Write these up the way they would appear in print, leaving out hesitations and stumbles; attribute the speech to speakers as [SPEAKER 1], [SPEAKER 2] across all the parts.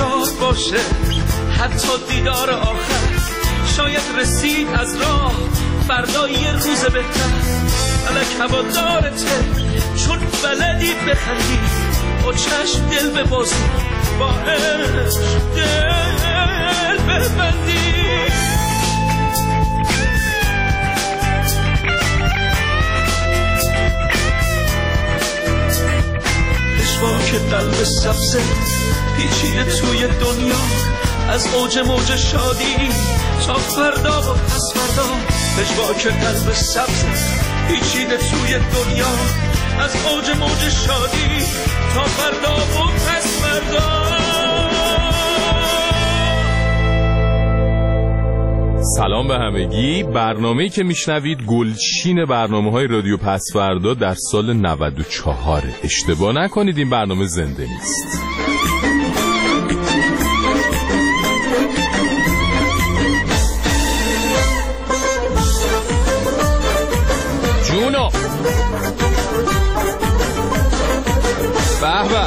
[SPEAKER 1] شاد باشه حتی دیدار آخر، شاید رسید از راه فردا یه روز بهتر. فلک هوادارته چون بلدی بخندی، با چشم دل ببازی، با عشق دل ببندی. پشواک قلب سبزه پیچیده توی دنیا، از اوج موج شادی تا فردا و پس فردا. پشواک قلب سبزه پیچیده توی دنیا، از اوج موج شادی تا فردا و پس فردا.
[SPEAKER 2] سلام به همگی. برنامه‌ای که میشنوید گلچین برنامه‌های رادیو پس‌فردا در سال 94. اشتباه نکنید این برنامه زنده نیست. جونو به به.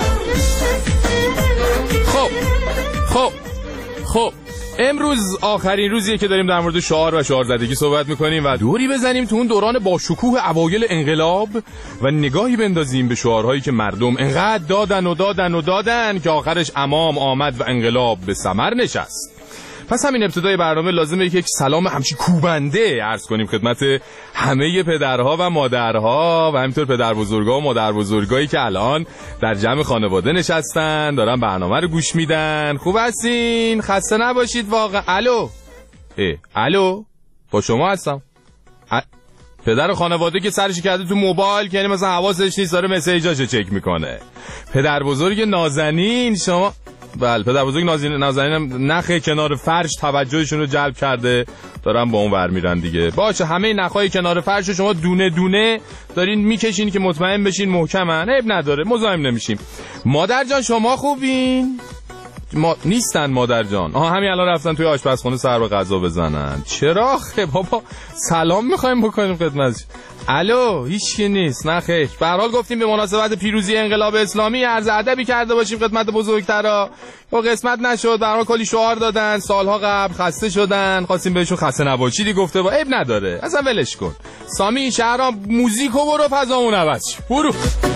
[SPEAKER 2] خب امروز آخرین روزیه که داریم در مورد شعار و شعارزدگی صحبت میکنیم و دوری بزنیم تو اون دوران با شکوه اوایل انقلاب و نگاهی بندازیم به شعارهایی که مردم انقدر دادن که آخرش امام آمد و انقلاب به ثمر نشست. پس همین ابتدای برنامه لازمه یک سلام همچی کوبنده عرض کنیم خدمت همه پدرها و مادرها و همینطور پدر بزرگا و مادر بزرگایی که الان در جمع خانواده نشستن دارن برنامه رو گوش میدن. خوب هستین؟ خسته نباشید واقعا. الو با شما هستم. پدر خانواده که سرش کرده تو موبایل که یعنی مثلا حواسش نیست داره مسیجاشو چک میکنه. پدر بزرگ نازنین شما. بله پدر بزرگ نازنینم نخه کنار فرش توجهشون رو جلب کرده دارن با اون ور میرن دیگه. باشه همه نخای کنار فرش رو شما دونه دونه دارین میکشین که مطمئن بشین محکمن. عیب نداره مزاحم نمیشیم. مادر جان شما خوبین؟ نیستن مادر جان. همین الان رفتن توی آشپزخونه سر به غذا بزنن. چرا خب بابا سلام میخوایم بکنیم خدمتش. الو هیچکی نیست. نه خیر. به هر حال گفتیم به مناسبت پیروزی انقلاب اسلامی عرض ادبی کرده باشیم خدمت بزرگترا. با قسمت نشد. به هر حال کلی شعار دادن سالها قبل خسته شدن. خواستیم بهشون خسته نباشیدی گفته با عیب نداره. اصلا ولش کن. سامی شهرام موزیکو برو فضامون عوض برو.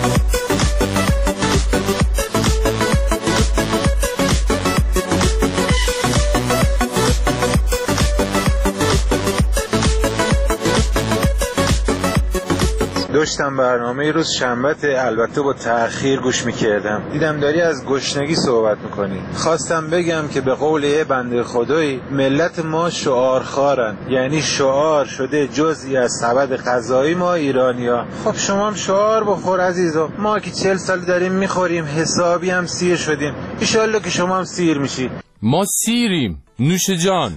[SPEAKER 3] داشتم برنامه روز شنبه البته با تأخیر گوش میکردم، دیدم داری از گشنگی صحبت میکنی. خواستم بگم که به قول یه بنده خدایی ملت ما شعارخوارن، یعنی شعار شده جزئی از سبد غذایی ما ایرانیا. خب شما هم شعار بخور عزیزا. ما که 40 سال داریم میخوریم حسابی هم سیر شدیم، انشالله که شما هم سیر میشید.
[SPEAKER 2] ما سیریم نوش جان.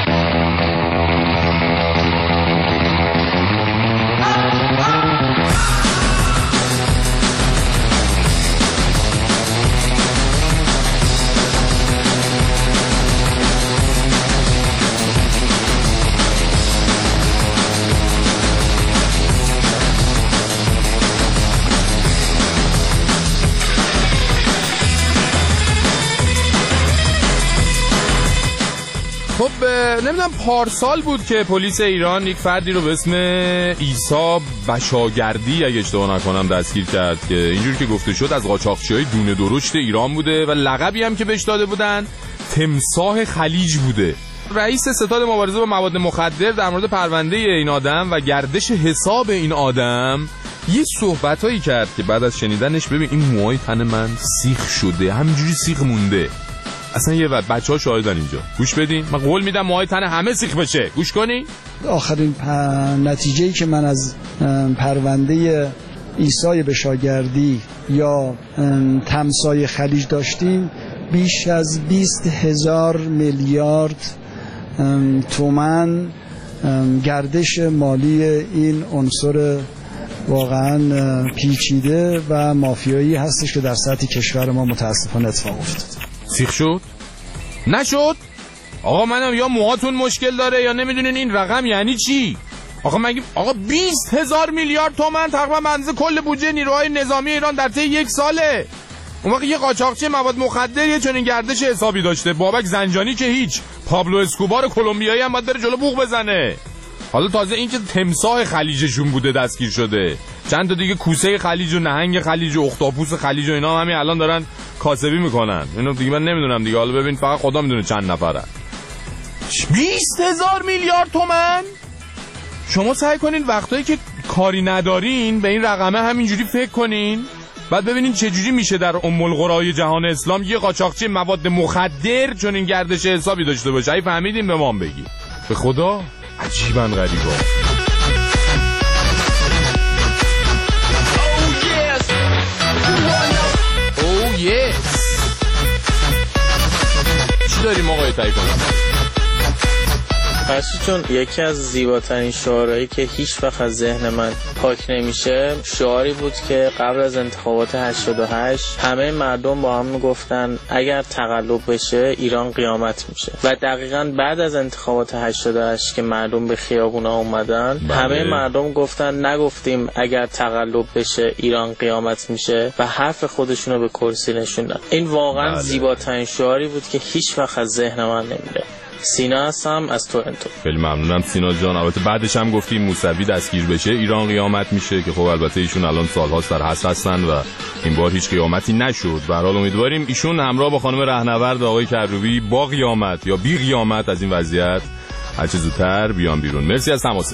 [SPEAKER 2] خب نمیدونم پارسال بود که پلیس ایران یک فردی رو به اسم عیسی بشاگردی اگه اشتباه نکنم دستگیر کرد که اینجور که گفته شد از قاچاقچی‌های دونه درشت ایران بوده و لقبی هم که بهش داده بودن تمساح خلیج بوده. رئیس ستاد مبارزه با مواد مخدر در مورد پرونده این آدم و گردش حساب این آدم یه صحبتایی کرد که بعد از شنیدنش ببین این موهای تن من سیخ شده، همینجوری سیخ مونده. اصلا یه بچه‌ها شاهدن اینجا. گوش بدین. من قول میدم موهای تن همه سیخ بشه. گوش کنین.
[SPEAKER 4] آخرین نتیجه‌ای که من از پرونده عیسی بشاگردی یا تمساح خلیج داشتیم بیش از 20,000 میلیارد تومان گردش مالی این عنصر واقعا پیچیده و مافیایی هستش که در سطح کشور ما متاسفانه اتفاق افتاد.
[SPEAKER 2] سیخ شد؟ نشد؟ آقا منم یا موهاتون مشکل داره یا نمیدونین این رقم یعنی چی؟ آقا 20,000 میلیارد تومان تقریبا بنزه کل بودجه نیروهای نظامی ایران در طی یک ساله. اون وقت یه قاچاقچی مواد مخدر یه چنین گردش حسابی داشته. بابک زنجانی که هیچ، پابلو اسکوبار کلمبیایی هم باید بره جلو بوق بزنه. حالا تازه این که تمساح خلیجشون بوده دستگیر شده. چند تا دیگه کوسه خلیج و نهنگ خلیج و اختاپوس خلیج و اینا همین الان دارن کاسبی میکنن. اینو دیگه من نمیدونم دیگه، حالا ببین فقط خدا میدونه چند نفرن. 20,000 میلیارد تومان. شما سعی کنین وقتایی که کاری ندارین به این رقمه همینجوری فکر کنین، بعد ببینین چه جوری میشه در ام القرای جهان اسلام یه قاچاقچی مواد مخدر چون این گردش حسابی داشته باشه. ای فهمیدین به ما بگی. به خدا عجیبا غریبا. Oh yes. چی داریم آقای تایکون؟
[SPEAKER 5] فرشی چون یکی از زیباترین شعارهایی که هیچ وقت از ذهن من پاک نمیشه شعاری بود که قبل از انتخابات 88 همه مردم با هم میگفتن اگر تقلب بشه ایران قیامت میشه و دقیقاً بعد از انتخابات 88 که مردم به خیابونا اومدن همه مردم گفتن نگفتیم اگر تقلب بشه ایران قیامت میشه و حرف خودشونو به کرسی نشوندن. این واقعاً زیباترین شعاری بود که هیچ وقت از ذهن من نمیره. سینا هستم از تورنتو.
[SPEAKER 2] خیلی ممنونم سینا جان. البته بعدش هم گفتیم موسوی دستگیر بشه ایران قیامت میشه که خب البته ایشون الان سالهاست در حبس هستن و این بار هیچ قیامتی نشد. به هر حال امیدواریم ایشون همراه با خانم رهنورد آقای کروبی با قیامت یا بی قیامت از این وضعیت هر چه زودتر بیان بیرون. مرسی از تماستون.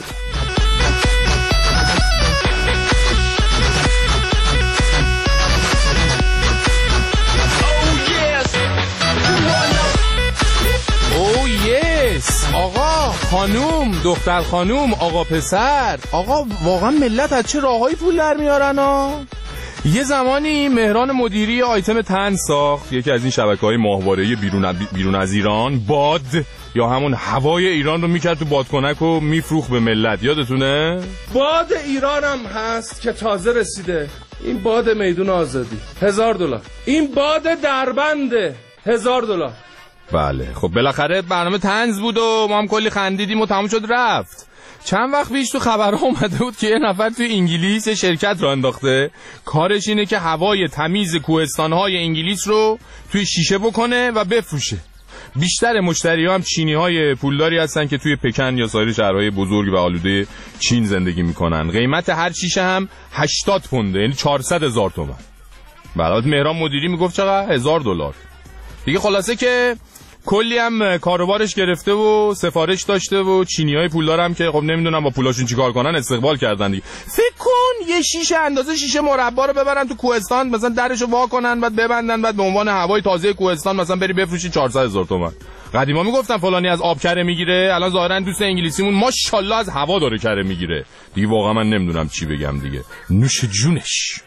[SPEAKER 2] آقا خانوم دختر خانوم آقا پسر آقا واقعا ملت از چه راههایی پول در میارن ها. یه زمانی مهران مدیری آیتم تن ساخت، یکی از این شبکه‌های ماهواره‌ای بیرون از ایران، باد یا همون هوای ایران رو میکرد تو بادکنک و میفروخت به ملت. یادتونه؟
[SPEAKER 6] باد ایران هم هست که تازه رسیده. این باد میدون آزادی $1000. این باد دربنده $1000.
[SPEAKER 2] بله خب بالاخره برنامه طنز بود و ما هم کلی خندیدیم و تموم شد رفت. چند وقت پیش تو خبرها اومده بود که یه نفر توی انگلیس یه شرکت را انداخته کارش اینه که هوای تمیز کوهستان‌های انگلیس رو توی شیشه بکنه و بفروشه. بیشتر مشتری‌ها هم چینی‌های پولداری هستن که توی پکن یا سایر شهرهای بزرگ و آلوده چین زندگی میکنن. قیمت هر شیشه هم 80 پونده، یعنی 400,000 تومان. برات مهران مدیری میگفت چقدر؟ $1000 دیگه. خلاصه که کلی هم کاروبارش گرفته و سفارش داشته و چینیای پولدار هم که خب نمیدونم با پولاشون چیکار کنن استقبال کردن دیگه. فکر کن یه شیشه اندازه شیشه مربا رو ببرن تو کوهستان، مثلا درشو وا کنن بعد ببندن، بعد به عنوان هوای تازه کوهستان مثلا بری بفروشی 400,000 تومان. قدیما میگفتن فلانی از آب کره میگیره، الان ظاهرا دوست انگلیسیمون ماشاءالله از هوا داره کره میگیره دیگه. واقعا من نمیدونم چی بگم دیگه. نوش جونش.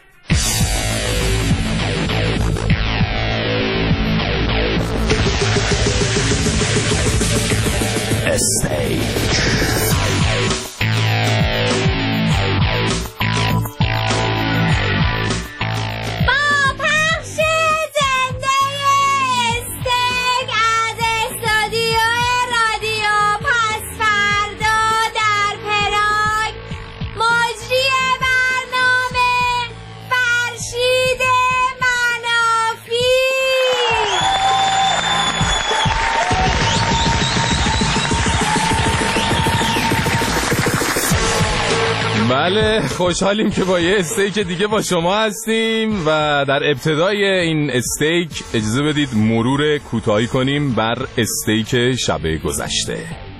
[SPEAKER 2] بله خوشحالیم که با یه استیک دیگه با شما هستیم و در ابتدای این استیک اجازه بدید مرور کوتاهی کنیم بر استیک شب گذشته.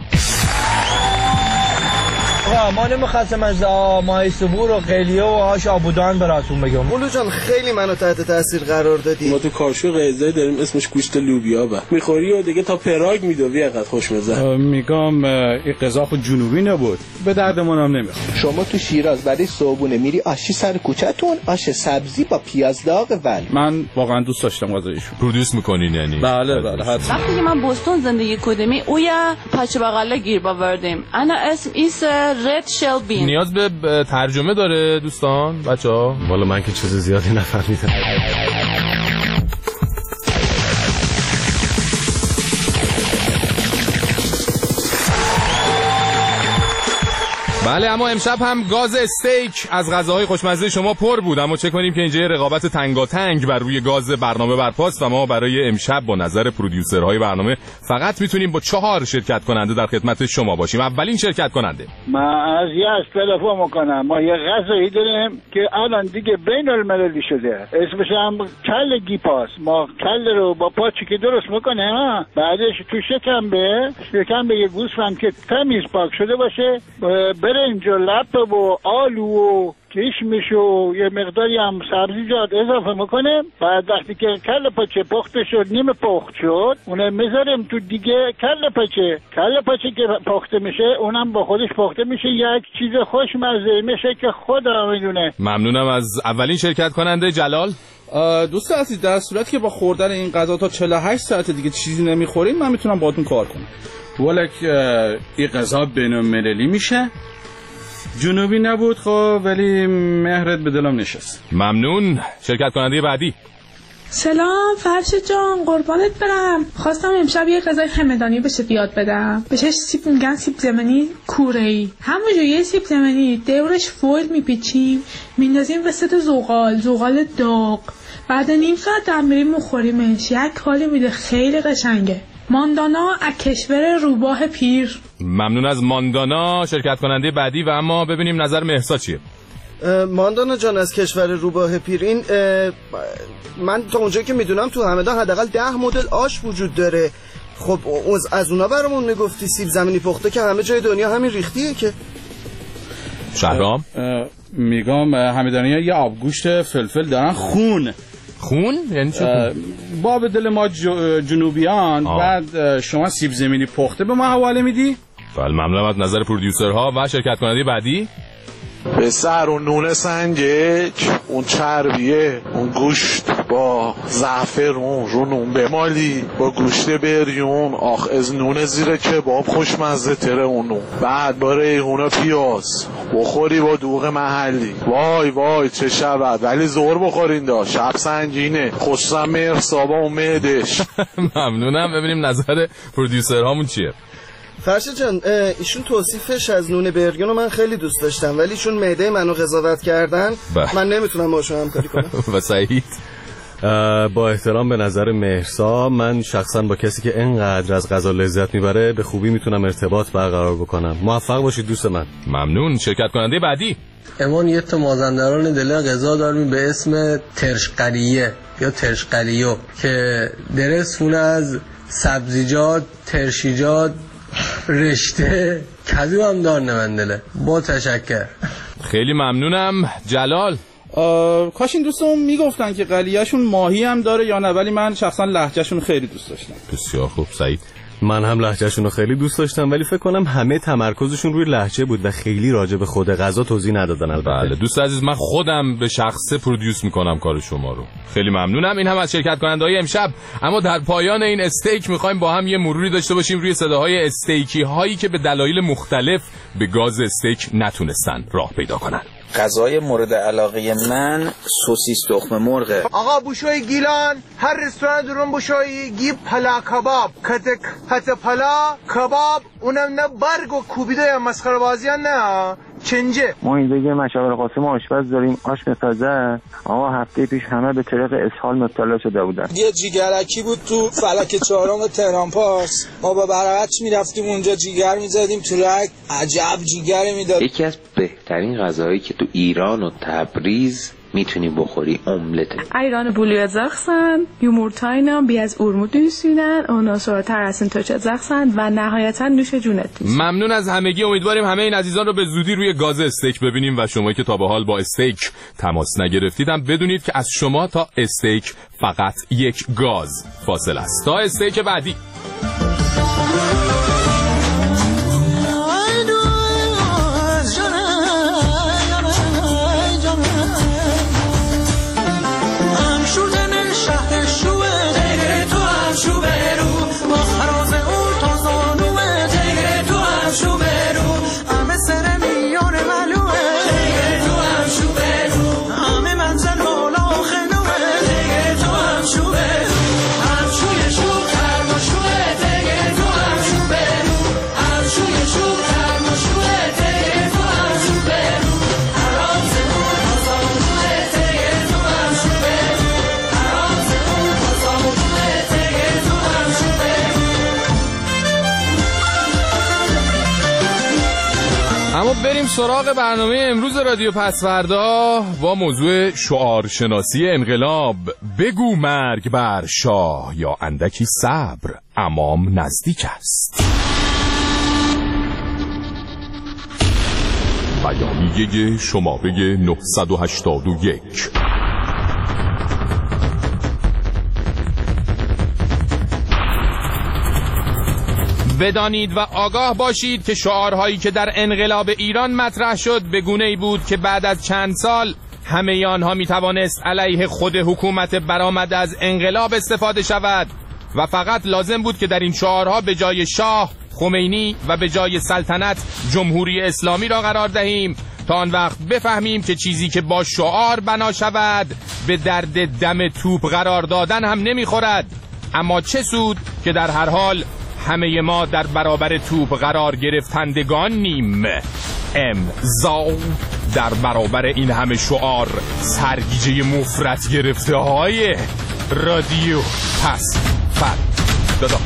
[SPEAKER 7] ما نمیخواستم از ماهی سبور و قلیه و آش آبودان براتون بگم.
[SPEAKER 8] مولو جان خیلی منو تحت تاثیر قرار دادی.
[SPEAKER 9] ما تو کاشو غذایی داریم اسمش گوشت لوبیا با میخوری و دیگه تا پراگ میدوی اینقدر خوشمزه.
[SPEAKER 10] میگم این غذا خود جنوبی نبود، به دردمون هم نمیخوره.
[SPEAKER 8] شما تو شیراز برای صبحونه میری آشی سر کوچه‌تون، آش سبزی با پیاز داغ ول.
[SPEAKER 10] من واقعا دوست داشتم غذایشون.
[SPEAKER 2] پرودوس میکنین یعنی؟
[SPEAKER 10] بله حتما.
[SPEAKER 11] وقتی که من بوستون زندگی کردم اویا پچه بغله گیر باوردیم. انا اسم ایس رد شل بین.
[SPEAKER 2] نیاز به ترجمه داره دوستان بچه‌ها؟
[SPEAKER 12] والا من که چیز زیادی نفهمیدم.
[SPEAKER 2] بله اما امشب هم گاز استیک از غذاهای خوشمزه شما پر بود، اما چه کنیم که اینجا رقابت تنگاتنگ بر روی گاز برنامه برپاست و ما برای امشب با نظر پرودیوسرهای برنامه فقط میتونیم با 4 شرکت کننده در خدمت شما باشیم. اولین شرکت کننده
[SPEAKER 13] من از تلفن میکنم. ما یه غذایی داریم که الان دیگه بین المللی شده، اسمش هم کله گیپاس. ما کله رو با پاچی که درست میکنه، بعدش تو شکمبه یه گوسفند که تمیز پاک شده باشه، برنج و لب و آلو و کشمش و یه مقداری هم سبزیجات اضافه میکنه. بعد وقتی که کله پاچه پخته شد، نیم پخت شد، اونم میذاریم تو دیگه کله پاچه که پخته میشه اونم با خودش پخته میشه، یک چیز خوشمزه میشه که خدا میدونه.
[SPEAKER 2] ممنونم از اولین شرکت کننده. جلال
[SPEAKER 14] دوست عزیز، در صورتی که با خوردن این غذا تا 48 ساعت دیگه چیزی نمیخورین، من میتونم باهاتون کار کنم.
[SPEAKER 10] ولک این غذا بین‌المللی میشه. جنوبی نبود خب، ولی مهرت به دلم نشست.
[SPEAKER 2] ممنون. شرکت کننده بعدی.
[SPEAKER 15] سلام فرشت جان، قربانت برم. خواستم امشب یه غذای همدانی بشه یاد بدم. بهش سیب میگن، سیب زمینی کوره‌ای. همونجوری یه سیب زمینی دورش فویل میپیچیم، میندازیم وسط زغال داغ. بعد نیم ساعت دم میریم میخوریمش. یک حالی میده، خیلی قشنگه. ماندانا از کشور روباه پیر.
[SPEAKER 2] ممنون از ماندانا شرکت کننده بعدی. و اما ببینیم نظر مهسا چیه.
[SPEAKER 16] ماندانا جان از کشور روباه پیر، این من تا اونجایی که میدونم تو همدان حداقل 10 مدل آش وجود داره. خب از اونا برامون میگفتی سیب زمینی پخته که همه جای دنیا همین ریختیه که.
[SPEAKER 2] شهرام
[SPEAKER 10] میگم همدانی‌ها یه آبگوشت فلفل دارن خون
[SPEAKER 2] یعنی چه؟
[SPEAKER 10] باب دل ما جنوبیان. بعد شما سیب زمینی پخته به ما حواله میدی؟
[SPEAKER 2] بله ممنونم از نظر پرودیوسرها. و شرکت کننده بعدی.
[SPEAKER 17] پسر اون نون سنجک، اون چربیه، اون گوشت با زعفرون رو نون بمالی، با گوشت بریون، آخ از نون زیر کباب خوشمزه تره اون نون. بعد با ریحون و پیاز بخوری با دوغ محلی، وای چه شود. ولی زور بخورین دا، شب سنگینه، خصوصا مرسابا و معدش.
[SPEAKER 2] ممنونم. ببینیم نظر پرودیوسرهامون چیه.
[SPEAKER 16] فرشت جان، ایشون توصیفش از نون برگون رو من خیلی دوست داشتم، ولی چون معده منو قضاوت کردن من نمیتونم باشون همکاری کنم.
[SPEAKER 2] و سعید
[SPEAKER 12] با احترام به نظر مهرسا، من شخصا با کسی که اینقدر از غذا لذت میبره به خوبی میتونم ارتباط برقرار بکنم. موفق باشید دوست من.
[SPEAKER 2] ممنون. شرکت کننده بعدی.
[SPEAKER 18] امان یه تا مازندران دل غذا داریم به اسم ترشقلیه یا ترشقلیو که درست از سبزیجات، ترشیجات، رشته کدو هم دار نمندله. با تشکر.
[SPEAKER 2] خیلی ممنونم. جلال
[SPEAKER 14] کاش این دوستمون میگفتن که قلیه‌شون ماهی هم داره یا نه، ولی من شخصا لهجهشون خیلی دوست داشتم.
[SPEAKER 2] بسیار خوب. سعید
[SPEAKER 12] من هم لهجهشون رو خیلی دوست داشتم، ولی فکر کنم همه تمرکزشون روی لهجه بود و خیلی راجع به خود غذا توضیح ندادن. البته
[SPEAKER 2] بله دوست عزیز، من خودم به شخصه پرودیوس میکنم کار شما رو. خیلی ممنونم. این هم از شرکت کننده‌های امشب. اما در پایان این استیک میخوایم با هم یه مروری داشته باشیم روی صداهای استیکی هایی که به دلایل مختلف به گاز استیک نتونستن راه پیدا کنن.
[SPEAKER 19] غذای مورد علاقه من سوسیس تخم مرغه.
[SPEAKER 20] آقا بوشوی گیلان، هر رستوران درون بوشوی گیب پلا کباب، کت پلا کباب، اونم نه برگ و کوبیده یا مسخره بازیان نه چنجه.
[SPEAKER 21] ما اینجا یه مشاور قاسم آشپز داریم، آش می‌سازه. آقا هفته پیش همه به طریق اسهال مبتلا شده بودن.
[SPEAKER 22] یه جیگرکی بود تو فلک 4 تهران پارس، ما با برقچ میرفتیم اونجا جیگر میزدیم تو رگ، عجب جیگری میداد.
[SPEAKER 23] یکی از بهترین غذاهایی که تو ایران و تبریز میتونی بخوری املت.
[SPEAKER 15] Ayranı buluyacaksın, yumurtayla biraz urmut üstünden, ondan sonra tarasını tökeceksin و نهایتا نوش جونت.
[SPEAKER 2] ممنون از همگی. امیدواریم همه این عزیزان رو به زودی روی گاز استیک ببینیم و شما که تا به حال با استیک تماس نگرفتید هم بدونید که از شما تا استیک فقط یک گاز فاصل است. تا استیک بعدی. بریم سراغ برنامه امروز رادیو پسوردا با موضوع شعارشناسی انقلاب. بگو مرگ بر شاه یا اندکی صبر، امام نزدیک است. بیانیه شماره 981. بدانید و آگاه باشید که شعارهایی که در انقلاب ایران مطرح شد به گونه‌ای بود که بعد از چند سال همه آنها میتوانست علیه خود حکومت برآمده از انقلاب استفاده شود و فقط لازم بود که در این شعارها به جای شاه خمینی و به جای سلطنت جمهوری اسلامی را قرار دهیم تا آن وقت بفهمیم که چیزی که با شعار بنا شود به درد دم توپ قرار دادن هم نمیخورد. اما چه سود که در هر حال همه ما در برابر توپ قرار گرفتندگانیم. امضا در برابر این همه شعار سرگیجه مفرط گرفته های رادیو پسوردا.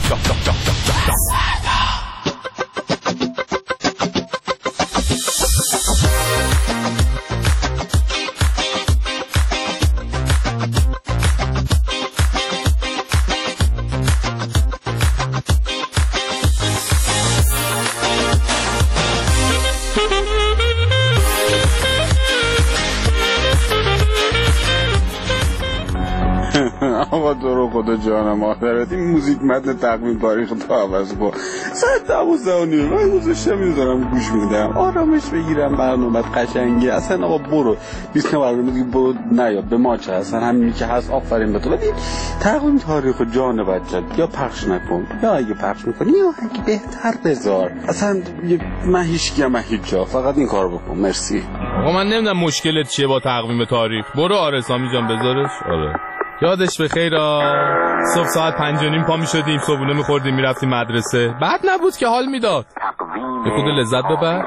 [SPEAKER 10] آقا تو خدا جانم مادرت این موزیک متن تقویم تاریخ تو عوض کن. ساعت 12:30 من گذاشتم میذارم گوش میدم آرامش بگیرم. برنامه‌ت قشنگه اصلا. آقا برو 20 برنامه دیگه برو نیا به ما چه اصلا همینی که هست آفرین به تو. ولی تقویم تاریخ جان بچت یا پخش نکن یا اگه پخش میکنی یا اگه بهتر بذار. اصلا من هیچ جا فقط این کارو بکن. مرسی.
[SPEAKER 2] آقا من نمیدونم مشکلت چیه با تقویم تاریخ. برو آرسامی جان بذارش. آره یادش به خیر. صبح ساعت 5:30 پا می شدیم، صبحونه می خوردیم، می رفتیم مدرسه. بعد نبود که حال میداد. به خود لذت ببر.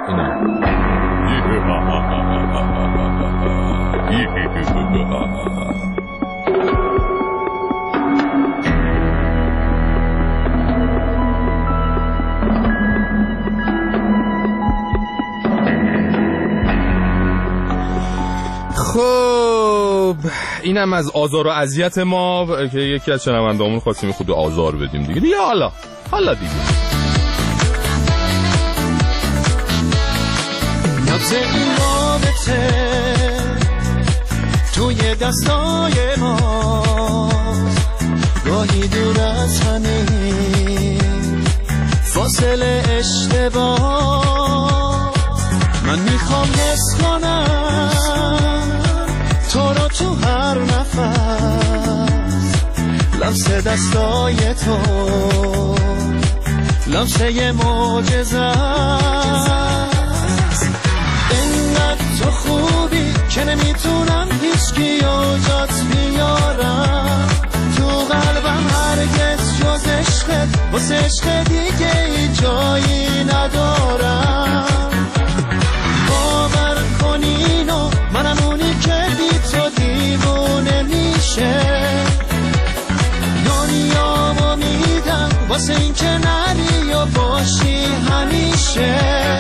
[SPEAKER 2] خب اینم از آزار و اذیت ما که یکی از شنوندهامون خواستیم خود آزار بدیم دیگه حالا دیگه.
[SPEAKER 1] نبض این رابطه توی دستای ما گاهی دور از همین فاصله اشتباه. من میخوام حس کنم تو رو تو هر نفس، لمس دستای تو لمس یه معجزه. اینقدر تو خوبی که نمیتونم هیچکی جات بیارم تو قلبم هرگز جز عشقت، واسه عشق دیگه ای جایی ندارم. باور کن اینو منم اونی که بی تو دیوونه میشه، دنیامو میدم واسه این که نری و باشی همیشه.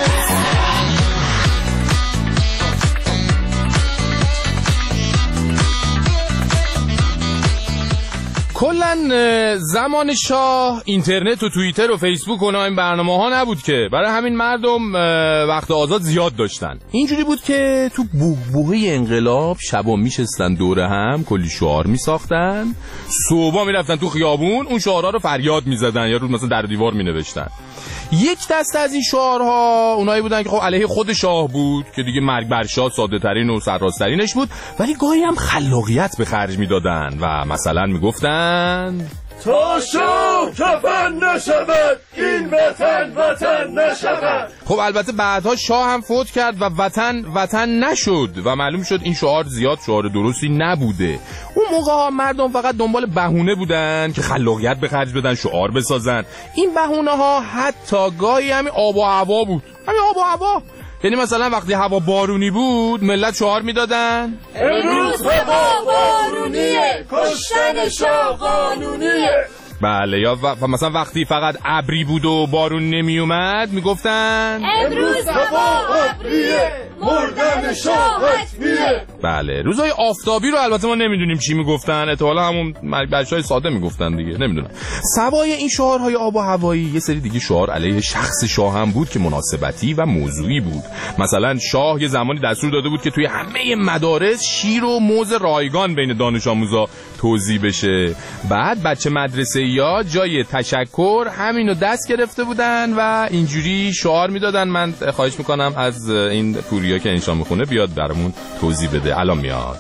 [SPEAKER 2] کلن زمان شاه اینترنت و توییتر و فیسبوک و این برنامه ها نبود که، برای همین مردم وقت آزاد زیاد داشتن. اینجوری بود که تو بوهبوهه انقلاب شبا میشستن دوره هم کلی شعار میساختن، صبح میرفتن تو خیابون اون شعارها رو فریاد میزدن یا رو مثلا در دیوار مینوشتن. یک دسته از این شعارها اونایی بودن که خب علیه خود شاه بود که دیگه مرگ بر شاه ساده ترین و سرراسترینش بود، ولی گاهی هم خلاقیت به خرج میدادن و مثلا میگفتن
[SPEAKER 1] تا شاه کفن نشود این وطن نشود.
[SPEAKER 2] خب البته بعدها شاه هم فوت کرد و وطن نشد و معلوم شد این شعار زیاد شعار درستی نبوده. اون موقع ها مردم فقط دنبال بهونه بودن که خلاقیت به خرج بدن، شعار بسازن. این بهونه ها حتی گاهی همین آب و هوا بود. همین آب و هوا، یعنی مثلا وقتی هوا بارونی بود ملت شعار میدادن
[SPEAKER 1] امروز هوا بارونیه، کشتن شاه قانونیه.
[SPEAKER 2] بله، یا مثلا وقتی فقط ابری بود و بارون نمی اومد میگفتن
[SPEAKER 1] امروز هوا ابریه، مردن شاه حتمیه.
[SPEAKER 2] بله، روزهای آفتابی رو البته ما نمیدونیم چی میگفتن، احتمالاً همون بچهای ساده میگفتن دیگه، نمیدونم. سوای این شعارهای آب و هوایی یه سری دیگه شعار علیه شخص شاه هم بود که مناسبتی و موضوعی بود. مثلا شاه یه زمانی دستور داده بود که توی همه مدارس شیر و موز رایگان بین دانش آموزا توزیع بشه. بعد بچه مدرسه‌ای‌ها جای تشکر همینو دست گرفته بودن و اینجوری شعار میدادن. من خواهش میکنم از این پوریا که انشا میخونه بیاد برامون توضیح بده. الان میاد.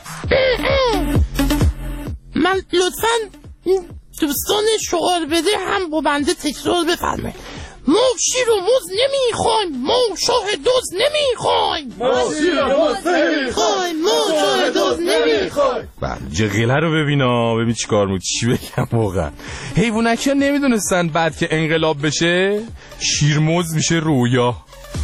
[SPEAKER 3] من لطفاً این دوستان شعار بده هم با بنده تکرار بفرمایید. ما شیر و موز نمیخوایم، ما شاه دوز نمیخوایم،
[SPEAKER 1] ما شیر و موز نمیخوایم، ما شاه دوز نمیخوایم.
[SPEAKER 2] بله، جغله رو ببین چی کار چی بگم واقعا. حیوانک ها نمیدونستن بعد که انقلاب بشه شیرموز میشه رویا.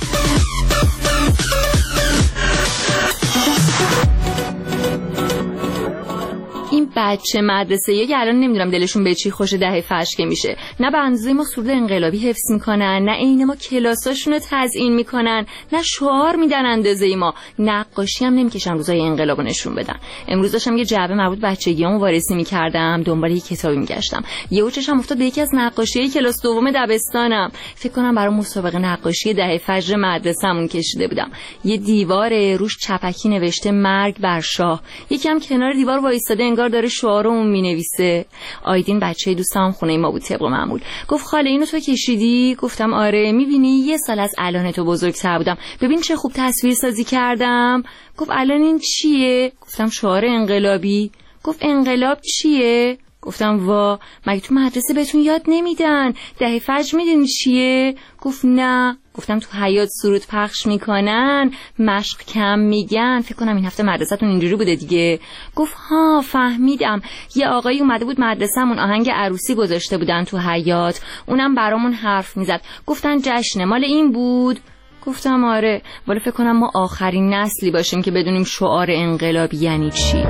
[SPEAKER 4] این بچه مدرسه‌ای که الان نمیدونم دلشون به چی خوش دهه فشکه میشه، نه به اندازه ما سرود انقلابی حفظ میکنن، نه عین ما کلاساشون رو تزیین میکنن، نه شعار میدن اندازه ما، نقاشی هم نمیکشن روزای انقلابو نشون بدن. امروز داشتم یه جعبه مربوط بچگیامو وارسی میکردم، دنبال یه کتابی میگشتم، یهو چشم افتاد به یکی از نقاشیای کلاس دوم دبستانم. فکر کنم برای مسابقه نقاشی دهه فجر مدرسه‌مون کشیده بودم. یه دیوار روش چپکی نوشته مرگ بر شاه، یکم کنار دیوار وایساده انگار داره شعارمون مینویسه. آیدین بچه دوستم خونه ما بود طبق معمول. گفت خاله اینو تو کشیدی؟ گفتم آره. میبینی یه سال از الان تو بزرگتر بودم، ببین چه خوب تصویر سازی کردم. گفت الان این چیه؟ گفتم شعار انقلابی. گفت انقلاب چیه؟ گفتم وا مگه تو مدرسه بهتون یاد نمیدن؟ دهه فجر میدونی چیه؟ گفت نه. گفتم تو حیاط سرود پخش میکنن، مشق کم میگن، فکر کنم این هفته مدرسه‌تون اینجوری بوده دیگه. گفت ها فهمیدم، یه آقایی اومده بود مدرسه‌مون آهنگ عروسی گذاشته بودن تو حیاط، اونم برامون حرف میزد، گفتن جشن مال این بود. گفتم آره، ولی فکر کنم ما آخرین نسلی باشیم که بدونیم شعار انقلابی یعنی چی.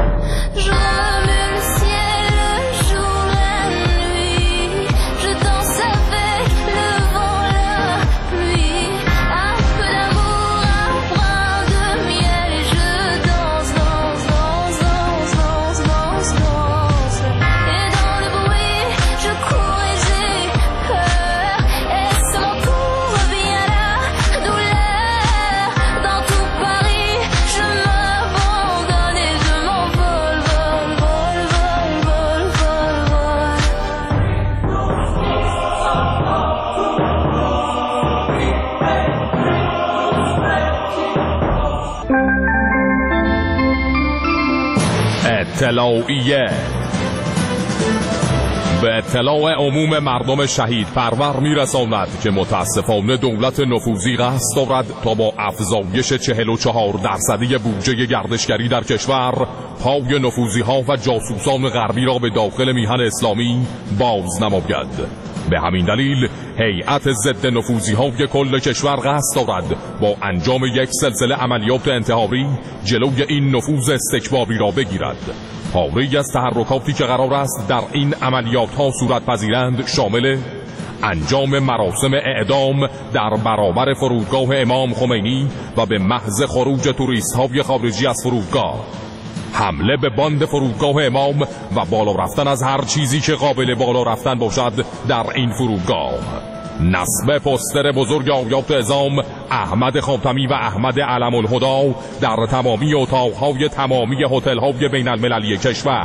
[SPEAKER 2] اطلاعیه. به اطلاع عموم مردم شهید پرور میرساند که متاسفانه دولت نفوذی قصد دارد تا با افزایش 44% بودجه گردشگری در کشور پای نفوذی ها و جاسوسان غربی را به داخل میهن اسلامی باز نماید. به همین دلیل هیئت ضد نفوذی های کل کشور قصد دارد با انجام یک سلسله عملیات انتحاری جلوی این نفوذ استکبابی را بگیرد. پاره‌ای از تحرکاتی که قرار است در این عملیات ها صورت پذیرند شامل انجام مراسم اعدام در برابر فرودگاه امام خمینی و به محض خروج توریست های خارجی از فرودگاه، حمله به باند فرودگاه امام و بالا رفتن از هر چیزی که قابل بالا رفتن باشد در این فرودگاه، نصب پوستر بزرگ آیات اعظام احمد خاتمی و احمد علم الهدی در تمامی اتاقهای تمامی هتل‌های بین المللی کشور،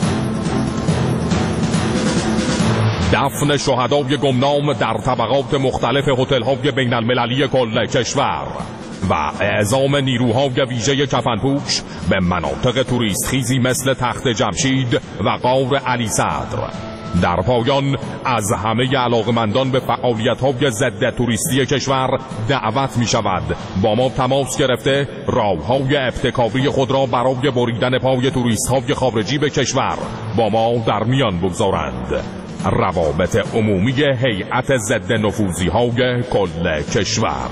[SPEAKER 2] دفن شهدای گمنام در طبقات مختلف هتل‌های بین المللی کل کشور و اعزام نیروهای ویژه کفنپوش به مناطق توریست خیزی مثل تخت جمشید و غار علی صدر. در پایان از همه علاقمندان به فعالیت‌های ضد توریستی کشور دعوت می شود با ما تماس گرفته راه‌های ابتکاری خود را برای بریدن پای توریست‌های خارجی به کشور با ما در میان بگذارند. روابط عمومی هیئت ضد نفوذی‌های کل کشور.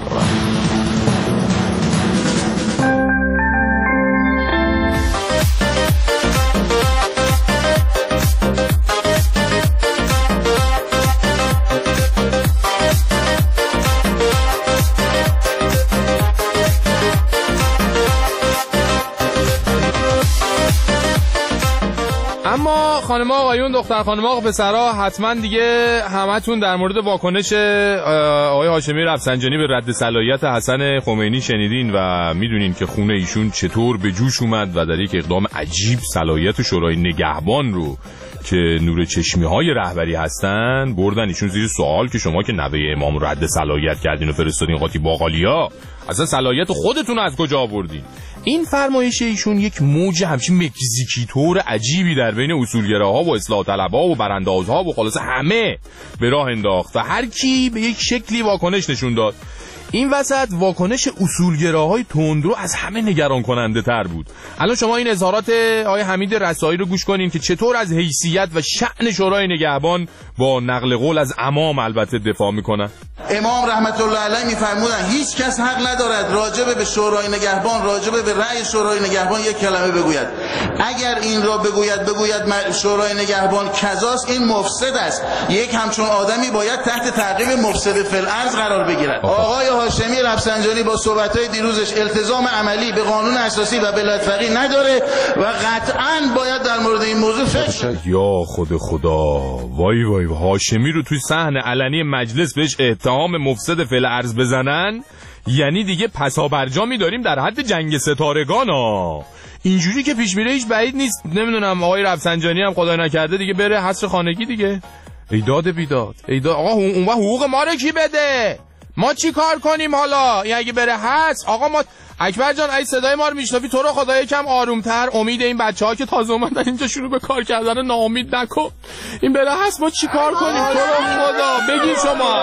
[SPEAKER 2] اما خانم آقایون، دختر خانم آقا پسرها، حتما دیگه همتون در مورد واکنش آقای هاشمی رفسنجانی به رد صلاحیت حسن خمینی شنیدین و میدونین که خون ایشون چطور به جوش اومد و در یک اقدام عجیب صلاحیت شورای نگهبان رو که نور چشمی های رهبری هستن بردن ایشون زیر سوال که شما که نوه امام رو رد صلاحیت کردین و فرستادین قاطی باقالیا، اصلا صلاحیت خودتون از کجا آوردین؟ این فرمایش ایشون یک موج همچین مکزیکی طور عجیبی در بین اصولگراها و اصلاح طلبها و براندازها و خلاصه همه به راه انداخت و هر کی به یک شکلی واکنش نشون داد. این وسط واکنش اصولگراهای تندرو از همه نگران کننده تر بود. الان شما این اظهارات آقای حمید رسایی رو گوش کنین که چطور از حیثیت و شأن شورای نگهبان با نقل قول از امام البته دفاع میکنن.
[SPEAKER 5] امام رحمت الله علیه میفرمودن هیچ کس حق ندارد راجب به شورای نگهبان، راجب به رأی شورای نگهبان یک کلمه بگوید. اگر این را بگوید شورای نگهبان کذاست، این مفسد است. یک همچون آدمی باید تحت تعقیب مفسد فی الارض قرار بگیرد. آقای هاشمی رفسنجانی با صحبت‌های دیروزش التزام عملی به قانون اساسی و ولایت فقیه نداره و قطعاً باید در مورد این موضوع فکر.
[SPEAKER 2] یا خدا، وای وای، هاشمی رو توی صحنه علنی مجلس بهش اتهام مفسد فی الارض بزنن، یعنی دیگه پسابرجامی داریم در حد جنگ ستارگان ها. اینجوری که پیش میره هیچ بعید نیست نمیدونم آقای رفسنجانی هم خدای نکرده دیگه بره حصر خانگی دیگه. ایداد بیداد آقا، اون حقوق ما رو کی بده؟ ما چی کار کنیم حالا؟ این اگه بره هست آقا ما اکبر جان ای صدای ما رو میشنوی تو رو خدا یکم آرومتر، امید این بچه‌ها که تازه اومدن اینجا شروع به کار کردن ناامید نکن. این بره هست ما چی کار کنیم؟ تو رو خدا بگید شما.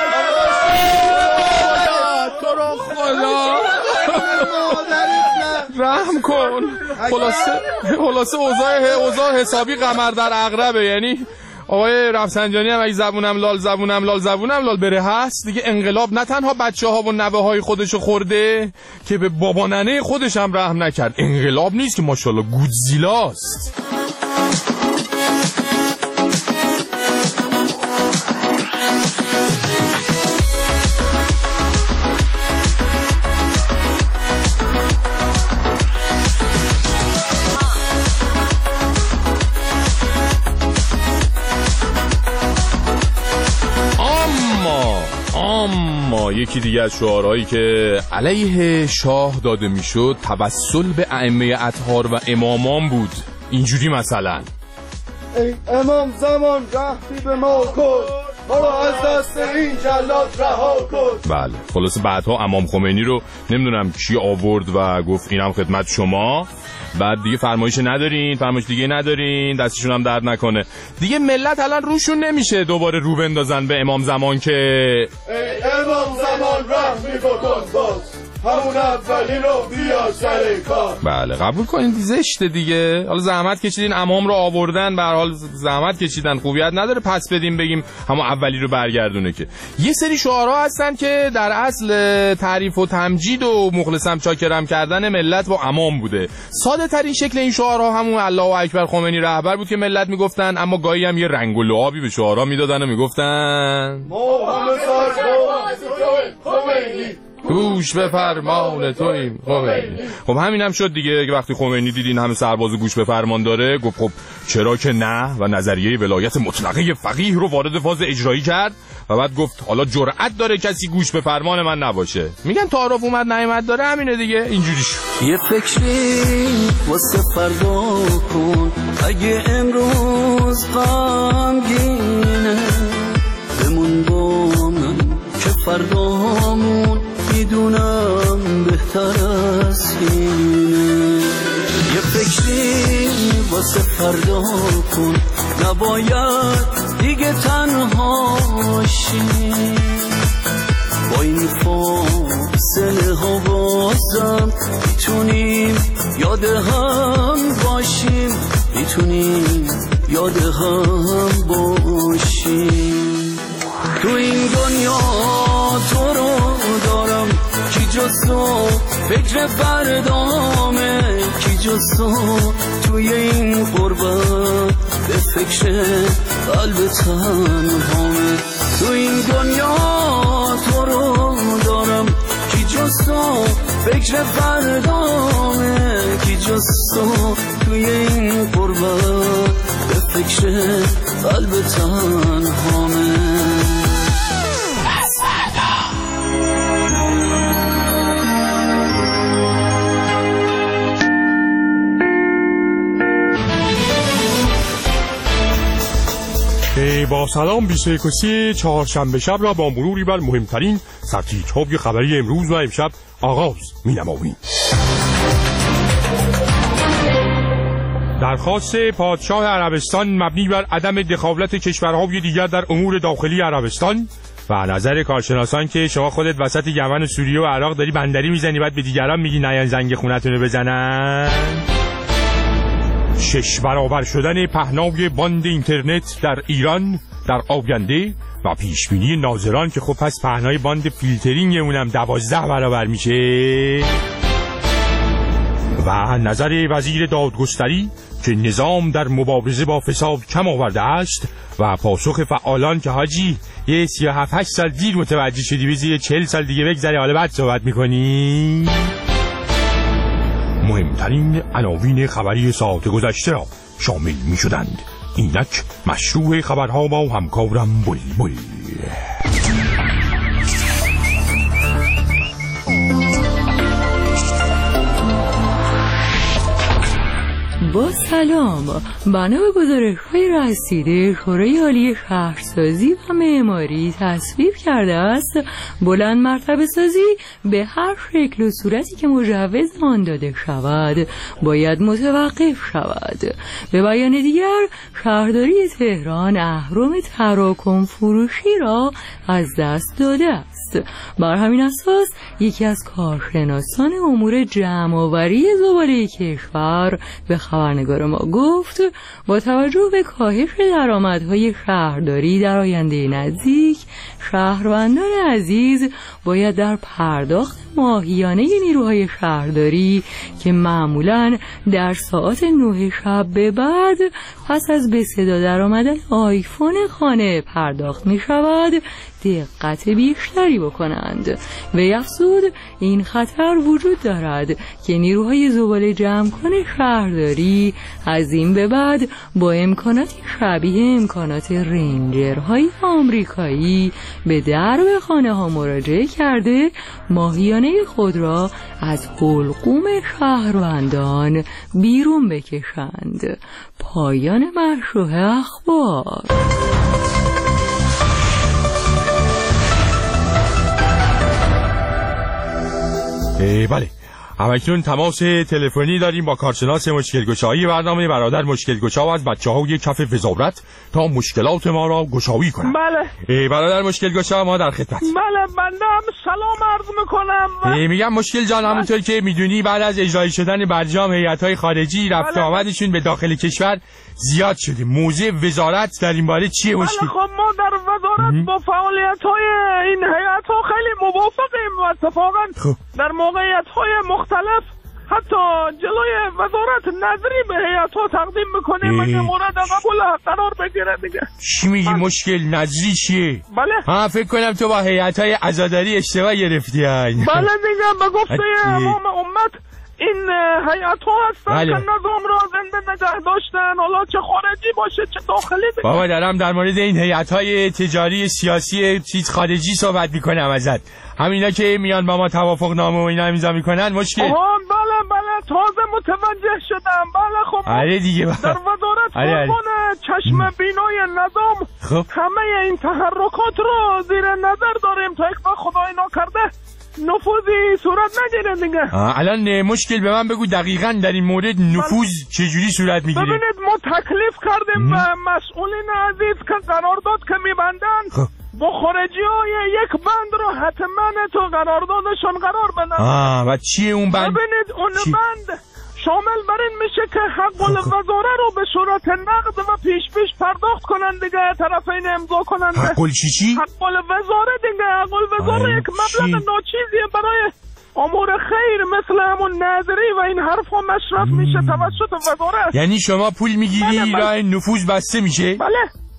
[SPEAKER 2] تو رو خدا رحم کن. خلاصه اوضاع حسابی قمر در عقربه. یعنی آقای رفسنجانی هم اگه زبونم لال بره هست دیگه انقلاب نه تنها بچه ها و نوه های خودشو خورده که به بابا ننه خودش هم رحم نکرد. انقلاب نیست که ماشاءالله گودزیلاست. اما یکی دیگه از شعارهایی که علیه شاه داده میشد توسل به ائمه اطهار و امامان بود. اینجوری مثلا
[SPEAKER 6] ای امام زمان رحمی به ما کن، ما را از دست این جلاد رها کن.
[SPEAKER 2] بله خلاصه بعدها امام خمینی رو نمیدونم کی آورد و گفت اینم خدمت شما. بعد دیگه فرمایش دیگه ندارین، دستشون هم درد نکنه دیگه. ملت الان روشون نمیشه دوباره رو بندازن به امام زمان که
[SPEAKER 6] ای امام زمان رحمی بکن باز، همون اولی رو بیا سر کار.
[SPEAKER 2] بله قبول کنین زشته دیگه. حالا زحمت کشیدین امام رو آوردن، به هر حال زحمت کشیدن، خوبیت نداره پس بدیم بگیم همون اولی رو برگردونه. که یه سری شعارها هستن که در اصل تعریف و تمجید و مخلصم چاکرم کردن ملت با امام بوده. ساده ترین شکل این شعارها همون الله اکبر خمینی رهبر بود که ملت میگفتن، اما گاهی هم یه رنگ و لعابی به شعارها میدادن و میگفتن
[SPEAKER 6] خمینی
[SPEAKER 2] گوش به فرمان توییم خمینی. خب همینم شد دیگه. وقتی خمینی دیدین همه سربازو گوش به فرمان داره گفت خب چرا که نه و نظریه ولایت مطلقه فقیه رو وارد فاز اجرایی کرد و بعد گفت حالا جرأت داره کسی گوش به فرمان من نباشه. میگن تعارف اومد نعمت داره، همینه دیگه. اینجوری شد.
[SPEAKER 1] یه فکری واسه فردا کن، اگه امروز غمگینه بمون با من که فردامون میدونم بهتر از اینه. یه فکری واسه فردا کن، نباید دیگه تنها باشی. با این فاصله ها بازم میتونیم یاد هم باشیم، میتونیم یاد هم باشیم. تو این دنیا تو رو دارم کی جز تو، فکر فردامه کی جز تو. توی این غربت به فکر قلب تنهامه. تو این دنیا تو رو دارم کی جز تو، فکر فردامه کی جز تو. توی این غربت فکر قلب تنهامه.
[SPEAKER 7] با سلام 21 چهارشنبه شب را با مروری بر مهمترین سرتیترهای خبری امروز و امشب آغاز می‌نماییم. درخواست پادشاه عربستان مبنی بر عدم دخالت کشورهای دیگر در امور داخلی عربستان و نظر کارشناسان که شما خودت وسط یمن و سوریه و عراق داری بندری میزنی بعد به دیگران میگی نیان زنگ خونتونو بزنن. 6 برابر شدن پهنای باند اینترنت در ایران در آینده و پیشبینی ناظران که خب پس پهنای باند فیلترینگ اونم 12 برابر میشه و نظر وزیر دادگستری که نظام در مبارزه با فساد کم آورده است و پاسخ فعالان که حاجی یه 37-8 سال دیر متوجه شدی بزیر 40 سال دیگه بگذره حالا بعد صحبت میکنی. مهمترین عناوین خبری ساعت گذشته را شامل می شدند. اینک مشروع خبرها با همکارم بلبل.
[SPEAKER 4] با سلام، بنا به گزارش‌های رسیده شورای عالی شهرسازی و معماری تصویب کرده است بلند مرتبه سازی به هر شکل و صورتی که مجوز آن داده شود باید متوقف شود. به بیان دیگر شهرداری تهران اهرم تراکم فروشی را از دست داده است. بر همین اساس یکی از کارشناسان امور جمع‌آوری زباله کشور به خبرنگار ما گفت با توجه به کاهش درآمدهای شهرداری در آینده نزدیک شهروندان عزیز باید در پرداخت ماهیانه نیروهای شهرداری که معمولاً در ساعات 9 شب به بعد پس از به صدا در آمدن آیفون خانه پرداخت می شود دقت بیشتری بکنند. وی افزود این خطر وجود دارد که نیروهای زباله جمع کن شهرداری از این به بعد با امکاناتی شبیه امکانات رنجرهای آمریکایی به درب خانه ها مراجعه کرده ماهیانه خود را از حلقوم شهروندان بیرون بکشند. پایان مشروع اخبار.
[SPEAKER 7] بله، همکنون تماس تلفنی داریم با کارشناس مشکل‌گشایی برنامه برادر مشکل‌گشا و از بچه‌های کف وزارت تا مشکلات ما را گشایی کنند.
[SPEAKER 8] بله
[SPEAKER 7] برادر مشکل‌گشا ما در خدمت.
[SPEAKER 8] بله بنده هم سلام عرض میکنم.
[SPEAKER 7] میگم مشکل جان همونطور که میدونی بعد از اجرایی شدن برجام هیئت‌های خارجی رفت آمدشون به داخل کشور زیاد شده. موضع وزارت در این باره چیه مشکل؟
[SPEAKER 8] خب ما در وزارت با فعالیت‌های این هیئت‌ها خیلی موافقیم و اتفاقاً در موقعیت‌های مختلف حتی جلوی وزارت نظری به هیئت‌ها تقدیم میکنیم و مورد قبول قرار بگیره دیگه.
[SPEAKER 7] چی میگی مشکل نظری چیه؟
[SPEAKER 8] بله
[SPEAKER 7] فکر کنم تو با هیئت‌های عزاداری اشتباه گرفتی.
[SPEAKER 8] بله دیگه به گفته امام امت این هیئت‌ها هستن که نظام را زنده نگه داشتن، حالا چه خارجی باشه چه داخلی.
[SPEAKER 7] بابا دارم در مورد این هیئت‌های تجاری سیاسی چیز خارجی صحبت میکنم ازت. همینا که میان با ما توافق نامه و اینا امضا میکنن مشکل.
[SPEAKER 8] بله تازه متوجه شدم. بله خب
[SPEAKER 7] آره دیگه
[SPEAKER 8] در وزارت فرمان چشم بینای نظام همه این تحرکات رو زیر نظر داریم تا یک وقت خدای ناکرده نفوذی صورت نگیره دیگه.
[SPEAKER 7] الان مشکل به من بگو دقیقاً در این مورد نفوذ چجوری صورت میگیره؟
[SPEAKER 8] ببینید ما تکلیف کردیم به مسئولین عزیز که قرارداد که میبندن با خارجی های یک بند رو حتما تو قراردادشون قرار بدن.
[SPEAKER 7] و چیه اون بند؟
[SPEAKER 8] ببینید اون بند شامل بر این میشه که حق الوزاره رو به صورت نقد و پیش پرداخت کنن دیگه، طرفین امضا کنن.
[SPEAKER 7] حق الچی؟
[SPEAKER 8] حق الوزاره دیگه. حق الوزاره یک مبلغ ناچیزیه برای امور خیر مثل همون نظری و این حرفا مصرف میشه توسط وزارت.
[SPEAKER 7] یعنی شما پول میگیری راه نفوذ بسته میشه؟
[SPEAKER 8] بله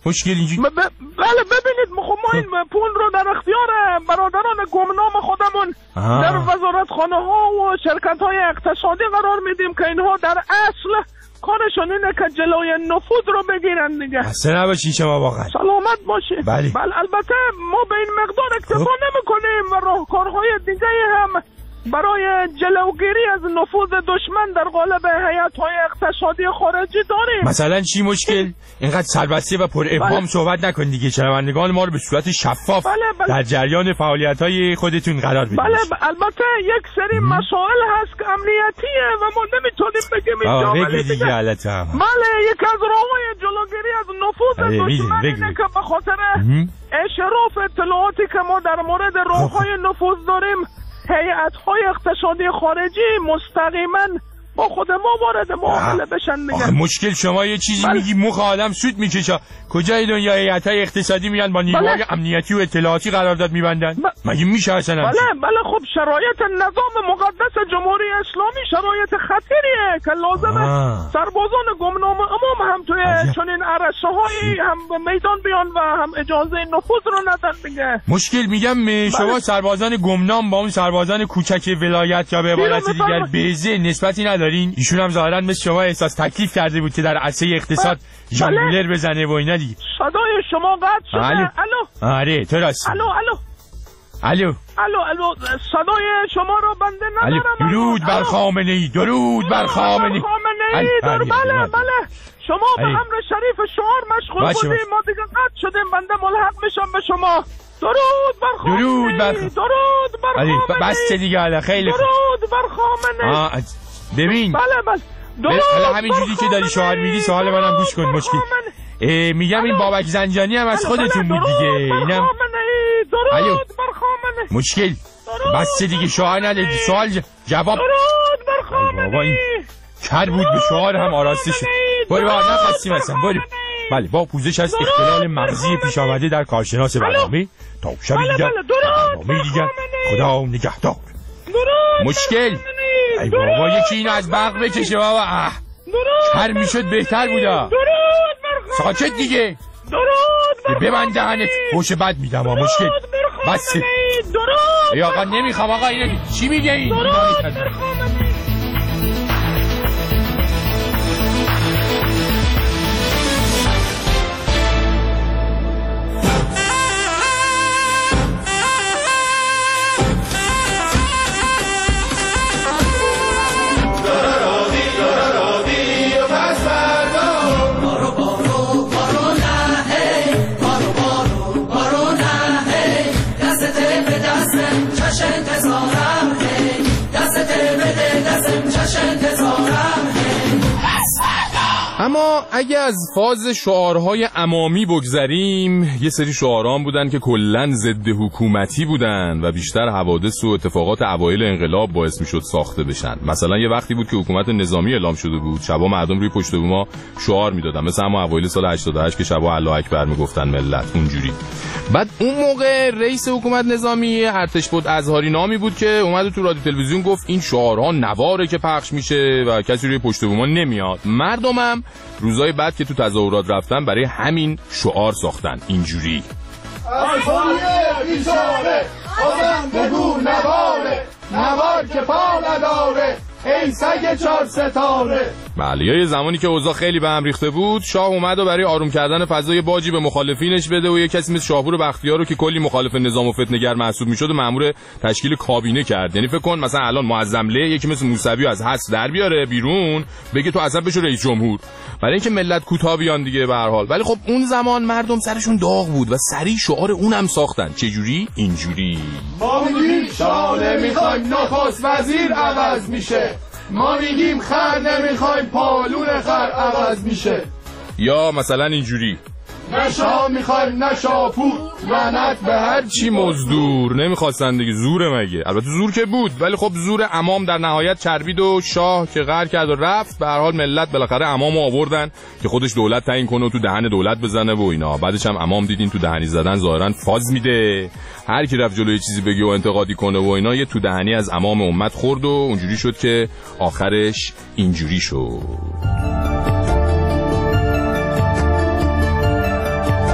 [SPEAKER 7] مشکل اینجوری؟
[SPEAKER 8] بله ببینید خب ما این پول رو در اختیار برادران گمنام خودمون در وزارتخانه ها و شرکت های اقتصادی قرار میدیم که اینها در اصل کارشون اینه که جلوی نفوذ رو بگیرن دیگه.
[SPEAKER 7] اصلا نباشین شما واقعا.
[SPEAKER 8] سلامت باشین.
[SPEAKER 7] بله
[SPEAKER 8] البته ما به این مقدار اکتفا نمی‌کنیم و راهکارهای دیگه هم برای جلوگیری از نفوذ دشمن در قالب هیئت‌های اقتصادی خارجی داریم.
[SPEAKER 7] مثلا چی مشکل؟ اینقدر سربسته و پر ابهام صحبت نکن دیگه. شنوندگان ما رو به صورت شفاف در جریان فعالیت‌های خودتون قرار بدید.
[SPEAKER 8] بله البته یک سری مسائل هست که امنیتیه و ما نمیتونیم بگیم اینجا
[SPEAKER 7] دیگه غلطم.
[SPEAKER 8] بله یک از راه‌های جلوگیری از نفوذ دشمن اینه که به خاطر اشراف اطلاعاتی که ما در مورد راه‌های نفوذ داریم هیئت‌های اقتصادی خارجی مستقیما با خود ما وارد معامله بشن دیگه.
[SPEAKER 7] مشکل شما یه چیزی میگی مخ آدم سود میکشه. کجای دنیا هیئت‌های اقتصادی میان با نیروهای امنیتی و اطلاعاتی قرارداد میبندن؟ مگه میشه اصلا؟
[SPEAKER 8] بله خب شرایط نظام مقدس جمهوری اسلامی شرایط خطریه که لازمه سربازان گمنام امام هم توی چنین عرصه‌هایی هم به میدان بیان و هم اجازه نفوذ رو ندن دیگه.
[SPEAKER 7] مشکل میگم شما سربازان گمنام با اون سربازان کوچک ولایت یا به عبارت دیگر بیزه نسبتی ندارین؟ ایشون هم ظاهرا مثل شما احساس تکلیف کرده بود که در عرصه اقتصاد ژانگولر بزنه و اینا دیگه.
[SPEAKER 8] صدای شما قطع شده. الو.
[SPEAKER 7] آره تو راست. الو
[SPEAKER 8] صدای شما رو بنده ندارم.
[SPEAKER 7] درود بر خامنه‌ای. درود بر خامنه‌ای.
[SPEAKER 8] بله شما به امر شریف شعار مشغول بودیم ما دیگه قطع شدیم. بنده ملحق میشم به شما. درود بر خامنه‌ای. درود بر خامنه‌ای.
[SPEAKER 7] بس دیگه الان خیلی
[SPEAKER 8] درود بر خامنه‌ای.
[SPEAKER 7] ببین
[SPEAKER 8] بله
[SPEAKER 7] حالا همینجوری که داری شعار میدی سوال منم گوش کن. مشکل میگم این بابک زنجانی هم از خودتون بود دیگه. اینم
[SPEAKER 8] درود بر خامنه‌ای.
[SPEAKER 7] مشکل بس دیگه شعار ندادی. سوال جواب.
[SPEAKER 8] درود بر خامنه‌ای.
[SPEAKER 7] بابا این کر بود به شعار هم آراسته شد. برو با نفسیم هستم برو. بله با پوزش از اختلال مغزی پیش آمده در کارشناس برنامه تا شب دیگر برنامه دیگر خدا نگهدار. مشکل ای بابا یکی اینو از برق بکشه بابا. کر میشد بهتر بودا. ساکت دیگه. ببند دهنت فوش بد میدم. مشکل بس ای آقا نمیخوام آقا اینو چی میگه این؟
[SPEAKER 2] اما اگه از فاز شعارهای عمامی بگذریم یه سری شعاران بودن که کلن ضد حکومتی بودن و بیشتر حوادث و اتفاقات اوایل انقلاب باعث میشد ساخته بشن. مثلا یه وقتی بود که حکومت نظامی اعلام شده بود شبا مردم روی پشت بوما شعار میدادن مثل همون اوایل سال 88 که شبا الله اکبر میگفتن ملت اونجوری. بعد اون موقع رئیس حکومت نظامی ارتشبد اظهاری نامی بود که اومد تو رادیو تلویزیون گفت این شعارها نواره که پخش میشه و کسی روی پشت بوما نمیاد. مردمم روزای بعد که تو تظاهرات رفتن برای همین شعار ساختن اینجوری:
[SPEAKER 6] ارزانی بیچاره آدم بگو نوار که پا نداره ای سگ 4 ستاره.
[SPEAKER 2] بله یه زمانی که اوضاع خیلی به هم ریخته بود شاه اومد و برای آروم کردن فضای باجی به مخالفینش بده و یه کسی مثل شاپور بختیار رو که کلی مخالف نظام و فتنه‌گر محسوب میشد مأمور تشکیل کابینه کرد. یعنی فکر کن مثلا الان معظمله یکی مثل موسوی از حبس در بیاره بیرون بگه تو اصلا بشو رئیس جمهور برای اینکه ملت کوتاه بیان دیگه به هر حال. ولی خب اون زمان مردم سرشون داغ بود و سریع شعار اونم ساختن. چه جوری؟ اینجوری:
[SPEAKER 6] ما میگیم شاه نمیخوایم نخست وزیر عوض میشه، ما میگیم خر نمیخوایم پالون خر عوض میشه.
[SPEAKER 2] یا مثلا اینجوری:
[SPEAKER 6] نه شاه میخوایم نه شاپور لعنت به هر
[SPEAKER 2] چی مزدور. نمیخواستن دیگه زوره مگه. البته زور که بود ولی خب زور امام در نهایت چربید و شاه که قهر کرد و رفت. به هر حال ملت بالاخره امامو آوردن که خودش دولت تعیین کنه و تو دهن دولت بزنه و اینا. بعدش هم امام دیدین تو دهنی زدن ظاهرا فاز میده، هر کی رفت جلوی چیزی بگه و انتقادی کنه و اینا یه تو دهنی از امام امت خورد و اونجوری شد که آخرش اینجوری شد.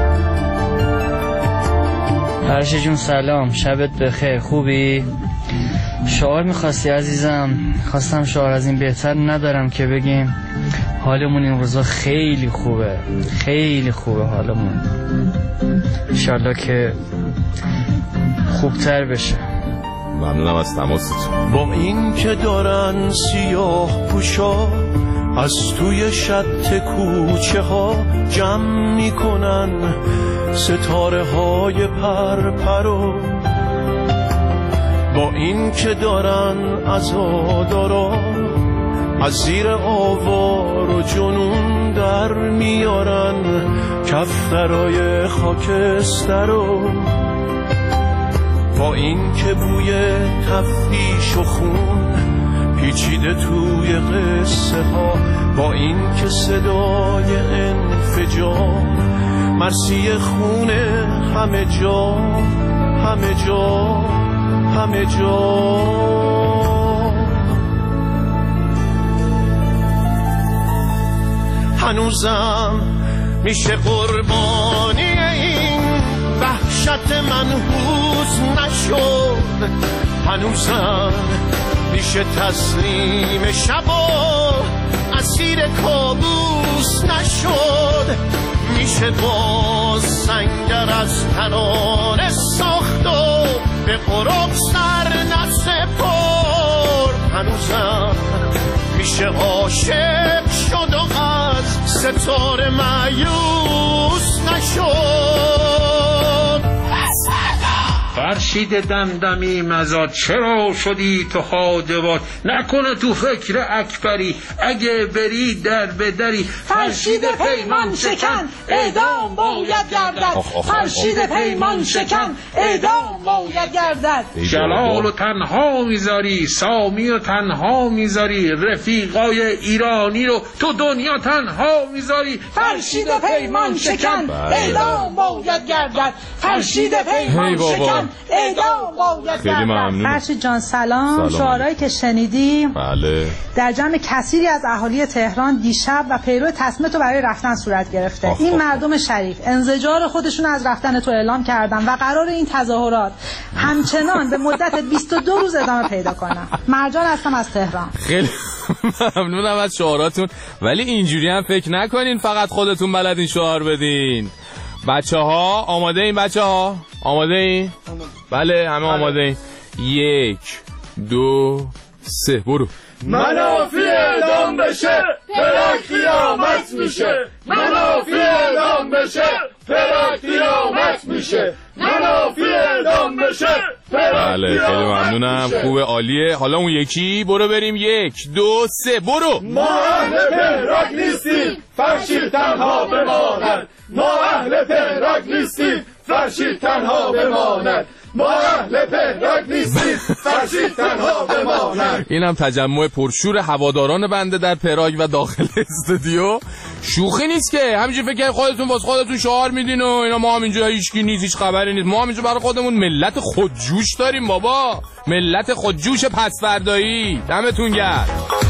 [SPEAKER 9] فرشی جون سلام، شبت بخیر، خوبی؟ شعار میخواستی عزیزم؟ خواستم شعار از این بهتر ندارم که بگیم حالمون این روزا خیلی خوبه، خیلی خوبه حالمون، انشالله که خوبتر بشه.
[SPEAKER 2] ممنونم از تماستون.
[SPEAKER 11] با این که دارن سیاه پوشا از توی شط کوچه ها جمع میکنن ستاره های پرپرو، با این که دارن عزادارا از زیر آوار و جنون در میارن کفترای خاکسترو، با این که بوی تفتیش و خون پیچیده توی قصه ها، با این که صدای انفجار مرسی خونه همه جا همه جا همه جا. هنوزم میشه قربانی این وحشت منحوس نشد، هنوزم میشه تسلیم شب و اسیر کابوس نشد، میشه باز سنگر از ترانه ساخت و به قرب سر نسپرد، هنوزم میشه عاشق شد و از ستاره مایوس نشد.
[SPEAKER 13] فرشید دمدمی مزاد چرا شدی تو حادبات، نکنه تو فکر اکبری اگه بری در بدری، فرشید پیمان شکن اعدام باید گردد، فرشید پیمان شکن اعدام باید گردد. جلال و تنها میذاری، سامی و تنها میذاری، رفیقای ایرانی رو تو دنیا تنها میذاری، فرشید پیمان شکن اعدام باید گردد، فرشید پیمان شکن اعدام باید گردد.
[SPEAKER 24] فرشید جان سلام. شعارهایی که شنیدی
[SPEAKER 2] بله
[SPEAKER 24] در جمع کثیری از اهالی تهران دیشب و پیرو تصمیم تو برای رفتن صورت گرفته. این مردم شریف انزجار خودشون از رفتن تو اعلام کردن و قرار این تظاهرات همچنان به مدت 22 روز ادامه پیدا کنن. مرجان هستم از تهران.
[SPEAKER 2] خیلی ممنونم از شعاراتون، ولی اینجوری هم فکر نکنین فقط خودتون بلدین شعار بدین. بچه‌ها آماده این؟ بچه‌ها آماده این؟ بله همه آماده این. 1 2 3 برو.
[SPEAKER 6] منافی اعدام بشه پراک قیامت میشه، منافی اعدام بشه پراک قیامت میشه، منافی اعدام بشه پراک.
[SPEAKER 2] بله خیلی ممنونم، خوبه عالیه. حالا اون یکی برو بریم. 1 2 3 برو.
[SPEAKER 6] ما اهل پراک نیستیم فرشید تنها بماند، ما اهل پراک نیستیم فرشید تنها بماند، ما اهل پراک نیستیم فرشید تنها بماند.
[SPEAKER 2] اینم تجمع پرشور هواداران بنده در پراگ و داخل استودیو. شوخی نیست که همینجوری فکر خودتون واسه خودتون شعار میدین و اینا، ما هم اینجا هیچکی نیست، هیچ خبری نیست، ما هم اینجا برای خودمون ملت خودجوش داریم بابا، ملت خودجوش پسوردایی. دمتون گرم.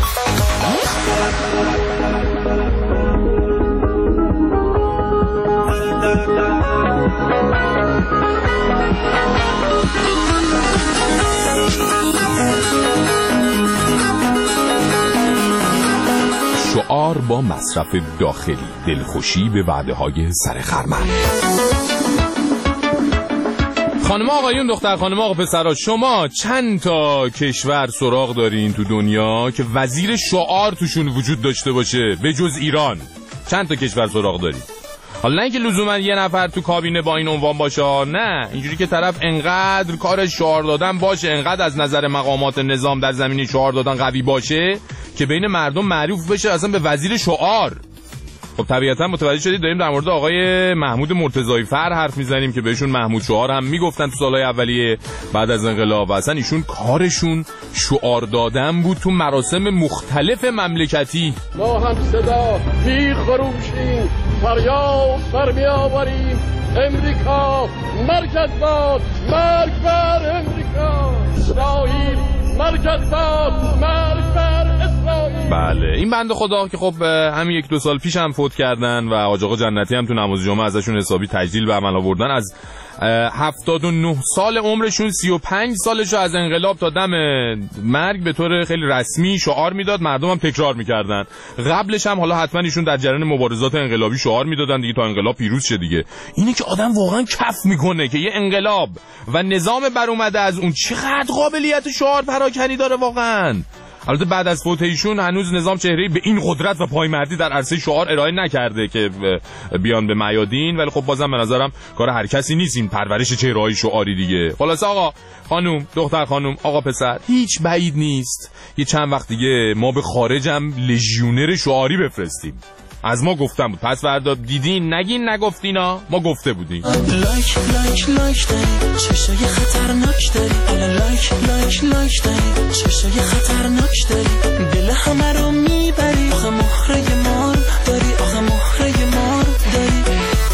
[SPEAKER 2] شعار با مصرف داخلی، دلخوشی به وعده‌های سر خرمن. خانم آقایون، دختر خانم آقا پسرا، شما چند تا کشور سراغ دارین تو دنیا که وزیر شعار توشون وجود داشته باشه به جز ایران؟ چند تا کشور سراغ دارین؟ حالا نه اینکه لزوما یه نفر تو کابینه با این عنوان باشه، نه، اینجوری که طرف انقدر کار شعار دادن باشه، انقدر از نظر مقامات نظام در زمینه شعار دادن قوی باشه که بین مردم معروف بشه اصلا به وزیر شعار. خب طبیعتا متوجه شدید داریم در مورد آقای محمود مرتضایی فر حرف میزنیم که بهشون محمود شعار هم میگفتن تو سالهای اولیه بعد از انقلاب، و اصلا ایشون کارشون شعار دادن بود تو مراسم مختلف مملکتی.
[SPEAKER 6] ما هم صدا میخروشیم، فریاد برمیآوریم، امریکا مرکز باد، مرگ بر امریکا، اسرائیل مرکز باد، مرگ بر اسرائیل.
[SPEAKER 2] بله این بنده خدا که خب همین 1-2 سال پیش هم فوت کردن و حاج آقا جنتی هم تو نماز جمعه ازشون حسابی تجلیل به عمل آوردن. از 79 سال عمرشون 35 سالشو از انقلاب تا دم مرگ به طور خیلی رسمی شعار میداد، مردم هم تکرار میکردن. قبلش هم حالا حتما ایشون در جریان مبارزات انقلابی شعار میدادن دیگه تا انقلاب پیروز شه دیگه. اینه که آدم واقعا کف میکنه که یه انقلاب و نظام بر اومده از اون چقدر قابلیت شعار پراکنی داره واقعا. البته بعد از فوت ایشون هنوز نظام چهره‌ای به این قدرت و پایمردی در عرصه شعار ارائه نکرده که بیان به میادین، ولی خب بازم به نظرم کار هر کسی نیست این پرورش چهره‌های شعاری دیگه. خلاص آقا خانم، دختر خانم، آقا پسر، هیچ بعید نیست یه چند وقت دیگه ما به خارجم لژیونر شعاری بفرستیم. از ما گفتم بود، پس فردا دیدین نگین نگفتینا، ما گفته بودیم.
[SPEAKER 1] لایک لایک لایک داری چشای خطرناک داری، لایک لایک لایک داری چشای خطرناک داری، دل همه رو میبری، آخه مهره مار داری، آخه مهره مار داری.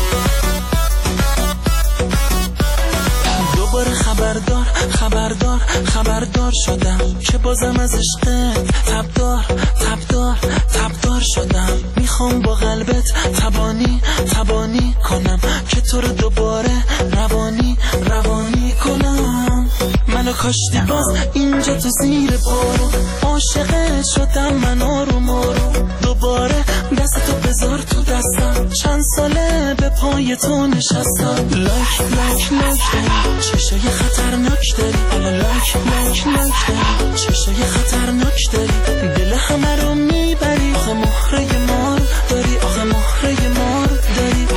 [SPEAKER 1] دوباره خبردار خبردار خبردار شدم که بازم از عشقت تبدار تبدار تبدار شدم. میخوام با قلبت تبانی تبانی کنم که تو رو دوباره روانی روانی کنم. منو کاشتی باز اینجا تو زیر بارو، عاشقت شدم من آروم آروم. دوباره دستتو بذار تو دستم، چند ساله به پای تو نشستم. لایک لایک لایک داری چشای خطرناک داری، لایک لایک لایک داری چشای خطرناک داری، دل همه رو میبری، آخه مهره مار داری، آخه مهره مار داری.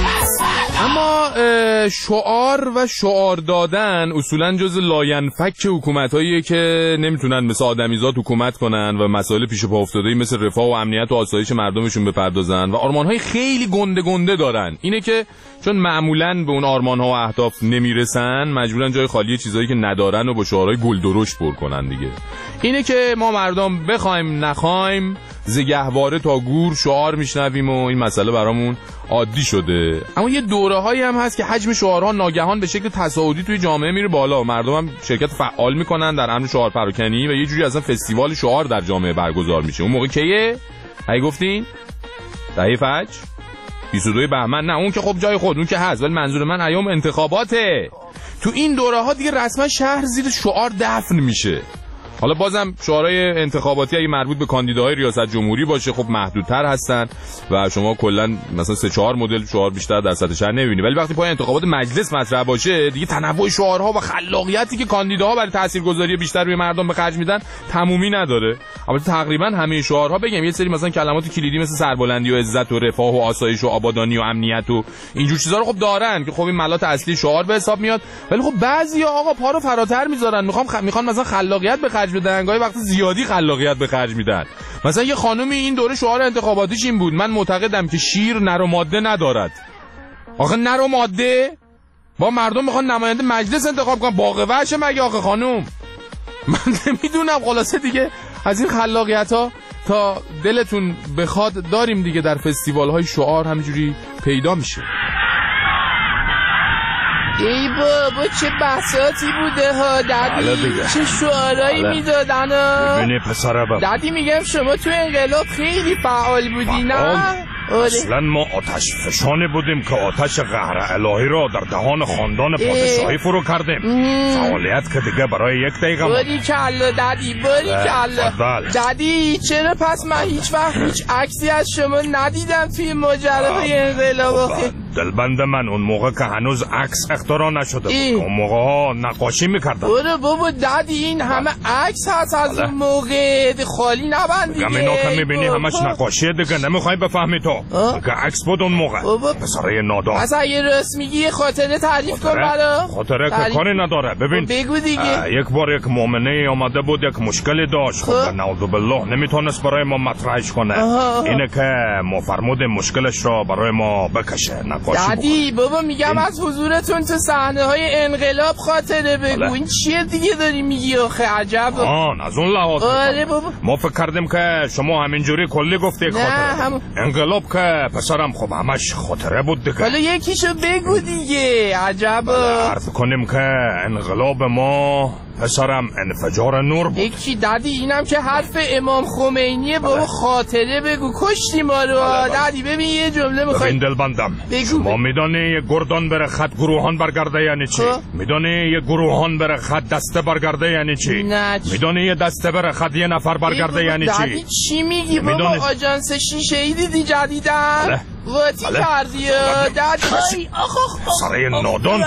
[SPEAKER 2] اما شعار و شعار دادن اصولا جز لاینفک حکومتاییه که نمیتونن مثل آدمیزاد حکومت کنن و مسائل پیش پا افتاده‌ای مثل رفاه و امنیت و آسایش مردمشون بپردازن و آرمان‌های خیلی گنده گنده دارن. اینه که چون معمولاً به اون آرمان‌ها و اهداف نمیرسن مجبورن جای خالی چیزایی که ندارن و با شعارهای گلدرشت پر کنن دیگه. اینه که ما مردم بخوایم نخوایم ز گهواره تا گور شعار میشنویم و این مسئله برامون عادی شده. اما یه دوره‌هایی هم هست که حجم شعارها ناگهان به شکل تصاعدی توی جامعه میره بالا و مردم هم شرکت فعال میکنن در امر شعار پراکنی و یه جوری اصلا فستیوال شعار در جامعه برگزار میشه. اون موقع کیه؟ هی گفتین؟ دهه فجر؟ 22 بهمن؟ نه اون که خب جای خود اون که هست، ولی منظور من ایام انتخاباته. تو این دوره‌ها دیگه رسما شهر زیر شعار دفن میشه. حالا بازم شعارهای انتخاباتی اگه مربوط به کاندیداهای ریاست جمهوری باشه خب محدودتر هستن و شما کلا مثلا 3-4 مدل شعار بیشتر در سطح شهر نمیبینی، ولی وقتی پای انتخابات مجلس مطرح باشه دیگه تنوع شعارها و خلاقیتی که کاندیداها برای تاثیرگذاری بیشتر روی مردم به خرج میدن تمومی نداره. البته تقریبا همه شعارها بگم یه سری مثلا کلمات کلیدی مثل سربلندی و عزت و رفاه و آسایش و آبادانی و امنیت و اینجور چیزا رو خب دارن که خب این ملات اصلی شعار به حساب میاد، ولی خب بعضیا آقا پا رو فراتر میذارن، میخوان مثلا خلاقیت به خرج بدن، گاهی وقت زیادی خلاقیت به خرج میدن. مثلا یه خانومی این دوره شعار انتخاباتیش این بود: من معتقدم که شیر نر و ماده ندارد. آخه نر و ماده با مردم میخوان نماینده مجلس انتخاب کنن، باغ وحشه مگه آخه خانوم؟ من نمیدونم. خلاصه دیگه از این خلاقیت ها تا دلتون بخواد داریم دیگه، در فستیوال های شعار همینجوری پیدا میشه.
[SPEAKER 3] ای بابا چه بحثاتی بوده ها دادی، چه شعارهایی میدادن ها.
[SPEAKER 7] ببینی پسر بابا
[SPEAKER 3] دادی میگم شما تو انقلاب خیلی فعال بودی نه؟
[SPEAKER 7] اصلا ما آتش فشانه بودیم که آتش قهر الهی را در دهان خاندان پادشاهی فرو کردیم. فعالیت که دیگه برای 1 دقیقه
[SPEAKER 3] باری کلا دادی، باری کلا دادی. چرا پس من هیچ وقت هیچ عکسی از شما ندیدم توی ماجراهای انقلاب؟
[SPEAKER 7] دلبند من اون موقع که هنوز عکس اختراع نشده بود، اون موقع ها نقاشی میکردن.
[SPEAKER 3] برو بابا دادی این همه عکس هست از اون موقع، خالی نبندی.
[SPEAKER 7] گمینا که میبینی همش نقاشیه دیگه، نمیخوای بفهمی تو که عکس بود اون موقع. پسرای نادان
[SPEAKER 3] از اگه راست میگی یه خاطره تعریف کن برا.
[SPEAKER 7] خاطره که کاری نداره. ببین
[SPEAKER 3] بگو دیگه.
[SPEAKER 7] یک بار یک مؤمنه آمده بود یک مشکلی داشت، خب نعوذ بالله نمیتونست برای ما مطرحش کنه. اینه که ما فرمودیم مشکلش را برای ما بکشه.
[SPEAKER 3] دادی بابا میگم از حضورتون تو صحنه های انقلاب خاطره بگو. این چیه دیگه داری میگی آخه؟ عجب.
[SPEAKER 7] از اون لحاظ ما فکر کردیم که شما همینجوری کلی گفتی خاطره. انقلاب که پسرم خب همش خاطره بود دیگه.
[SPEAKER 3] حالا یکیشو بگو دیگه. عجب.
[SPEAKER 7] عرض کنیم که انقلاب ما
[SPEAKER 13] پسرم انفجار نور بود.
[SPEAKER 3] یکی دادی اینم که حرف امام خمینیه. بابا خاطره بگو، کشتی ما رو. دادی ببین یه جمله میخوای.
[SPEAKER 13] ببین دلبندم، شما میدانی یه گردان بره خط گروهان برگرده یعنی چی؟ میدانی یه گروهان بره خط دسته برگرده یعنی چی؟ میدانی یه دسته بره خط یه نفر برگرده یعنی چی؟
[SPEAKER 3] دادی چی میگی بابا؟ آژانس شیشه‌ای دیدی جدیدن؟ واتی کردی دادی.
[SPEAKER 13] سره نادان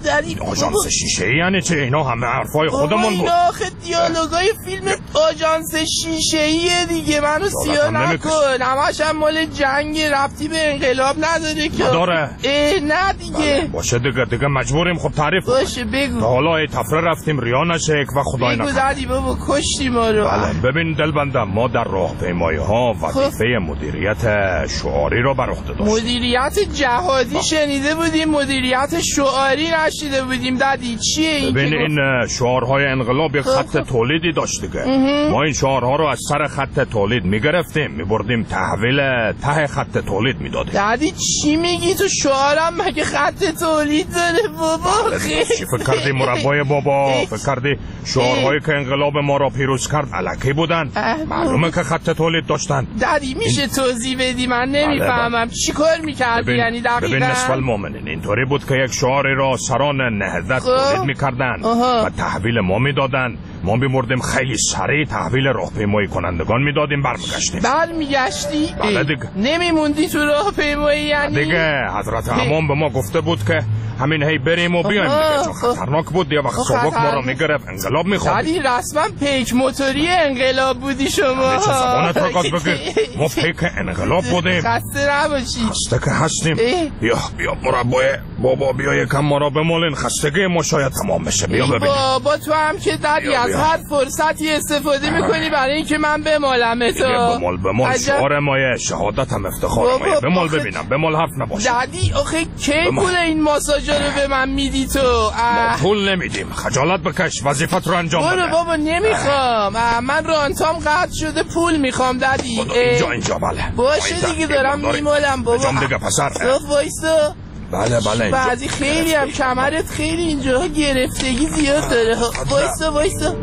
[SPEAKER 13] آژانس شیشه‌ای یعنی چه؟ اینا همه حرفای خودمون بود.
[SPEAKER 3] اینا آخه دیالوگای فیلم آژانس شیشه‌ایه دیگه. منو سیاه نکن. همش هم مال جنگ، ربطی به انقلاب نداره که.
[SPEAKER 13] نداره؟
[SPEAKER 3] نه دیگه.
[SPEAKER 13] باشه دیگه مجبوریم. خب تعریف
[SPEAKER 3] باشه بگو.
[SPEAKER 13] تا حالا تفره رفتیم ریا نشه یک و خدای نکنه.
[SPEAKER 3] بگو دادی بابا کشتی ما رو.
[SPEAKER 13] ببین دلبندم، ما در راهپیمایی ها وظیفه مدیریت شعاری رو بر عهده داشتیم.
[SPEAKER 3] مدیریت جهادی شنیده بودیم، مدیریت شعاری نشیده بودیم. دادی چیه این؟
[SPEAKER 13] ببین این شعارهای انقلاب یک خط تولیدی داشت دیگه. ما این شعارها رو از سر خط تولید میگرفتیم میبردیم تحویل ته خط تولید میدادیم.
[SPEAKER 3] دادی چی میگی؟ تو شعارم مگه خط تولید داره بابا؟
[SPEAKER 13] چی فکر کردی مربای بابا؟ فکر کردی شعارهایی که انقلاب ما را پیروز کرد الکی بودن؟ معلومه که خط تولید داشتن.
[SPEAKER 3] دادی میشه توضیح بدی؟ من نمیفهمم چی کار میکردی یعنی دقیقا؟
[SPEAKER 13] ببین نصف المؤمنین اینطوری بود که یک شعاری را سران نهضت تولید میکردن و تحویل ما میدادن. ما میبردیم خیلی سریع تحویل راهپیمایی کنندگان میدادیم، برمیگشتیم.
[SPEAKER 3] برمیگشتی؟
[SPEAKER 13] بله دیگه.
[SPEAKER 3] نمیموندی تو راهپیمایی یعنی؟
[SPEAKER 13] دیگه حضرت امام به ما گفته بود که همین هی بریم و بیایم دیگه، چون خطرناک بود. یه وقت سبک ما رو میگرفت انقلاب میخواد.
[SPEAKER 3] دادی رسما پیک موتوری انقلاب بودی شما.
[SPEAKER 13] چه زبانت رو گاز بگیر. ما پیک انقلاب بودیم.
[SPEAKER 3] خسته نباشی.
[SPEAKER 13] خسته که هستیم. بیا مربای بابا، بیا یکم ما را بمالین، خستگی ما شاید تمام بشه. بیا ببین.
[SPEAKER 3] بابا تو هم که دادی از هر فرصتی استفاده میکنی برای اینکه من بمالم تو.
[SPEAKER 13] بمال شعار مایه، شهادت هم افتخار مایه. بمال ببینم، بمال حرف نباشه.
[SPEAKER 3] دادی آخه کی پول این ماساژا رو به من میدی تو؟
[SPEAKER 13] ما پول نمیدیم، خجالت بکش، وظیفت رو انجام بده.
[SPEAKER 3] برو بابا نمیخوام. من رانتام قطع شده، پول میخوام دادی.
[SPEAKER 13] اینجا بله.
[SPEAKER 3] باشه دیگه دارم میمالم بابا.
[SPEAKER 13] انجام دیگه پسر.
[SPEAKER 3] وایسا.
[SPEAKER 13] بله
[SPEAKER 3] بعضی خیلی هم کمرت خیلی اینجا گرفتگی زیاد داره. وایسا.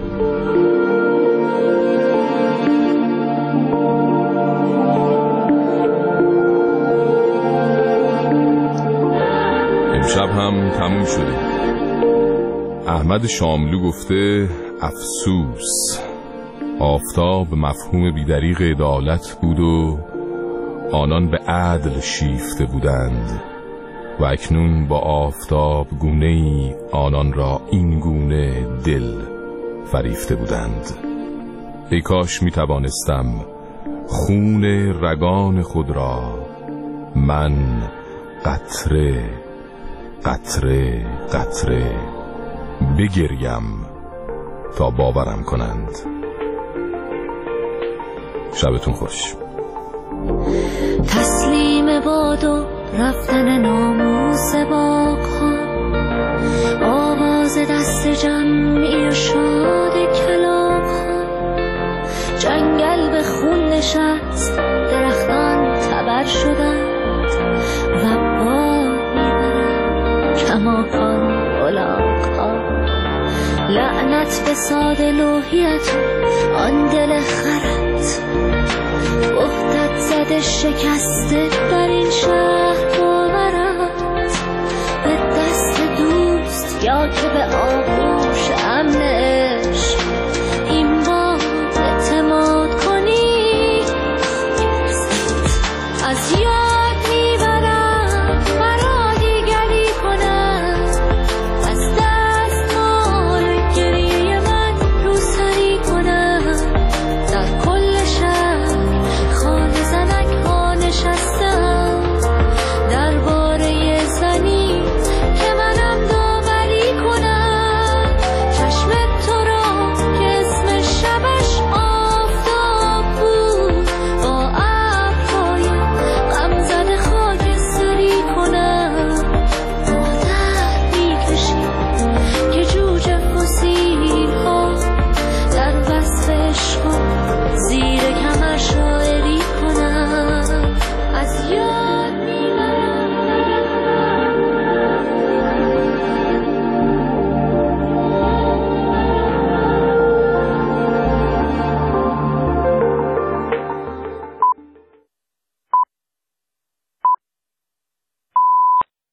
[SPEAKER 2] امشب هم تموم شده. احمد شاملو گفته افسوس، آفتاب مفهوم بیدریغ عدالت بود و آنان به عدل شیفته بودند و اکنون با آفتاب گونه‌ای آنان را این گونه دل فریفته بودند. ای کاش می توانستم خون رگان خود را من قطره قطره قطره بگریم تا باورم کنند. شبتون خوش.
[SPEAKER 14] تسلیم باد و رفتن ناموس باغ‌ها، آواز دست جمعی و شاد کلاغ‌ها، جنگل به خون نشست، درختان تبر شدند و بار میبرند کماکان الاغ‌ها. لعنت به ساده لوحیت آن دل خرد، وحدت زده شکسته در این شهر باورد، به دست دوست یا که به آغوش امن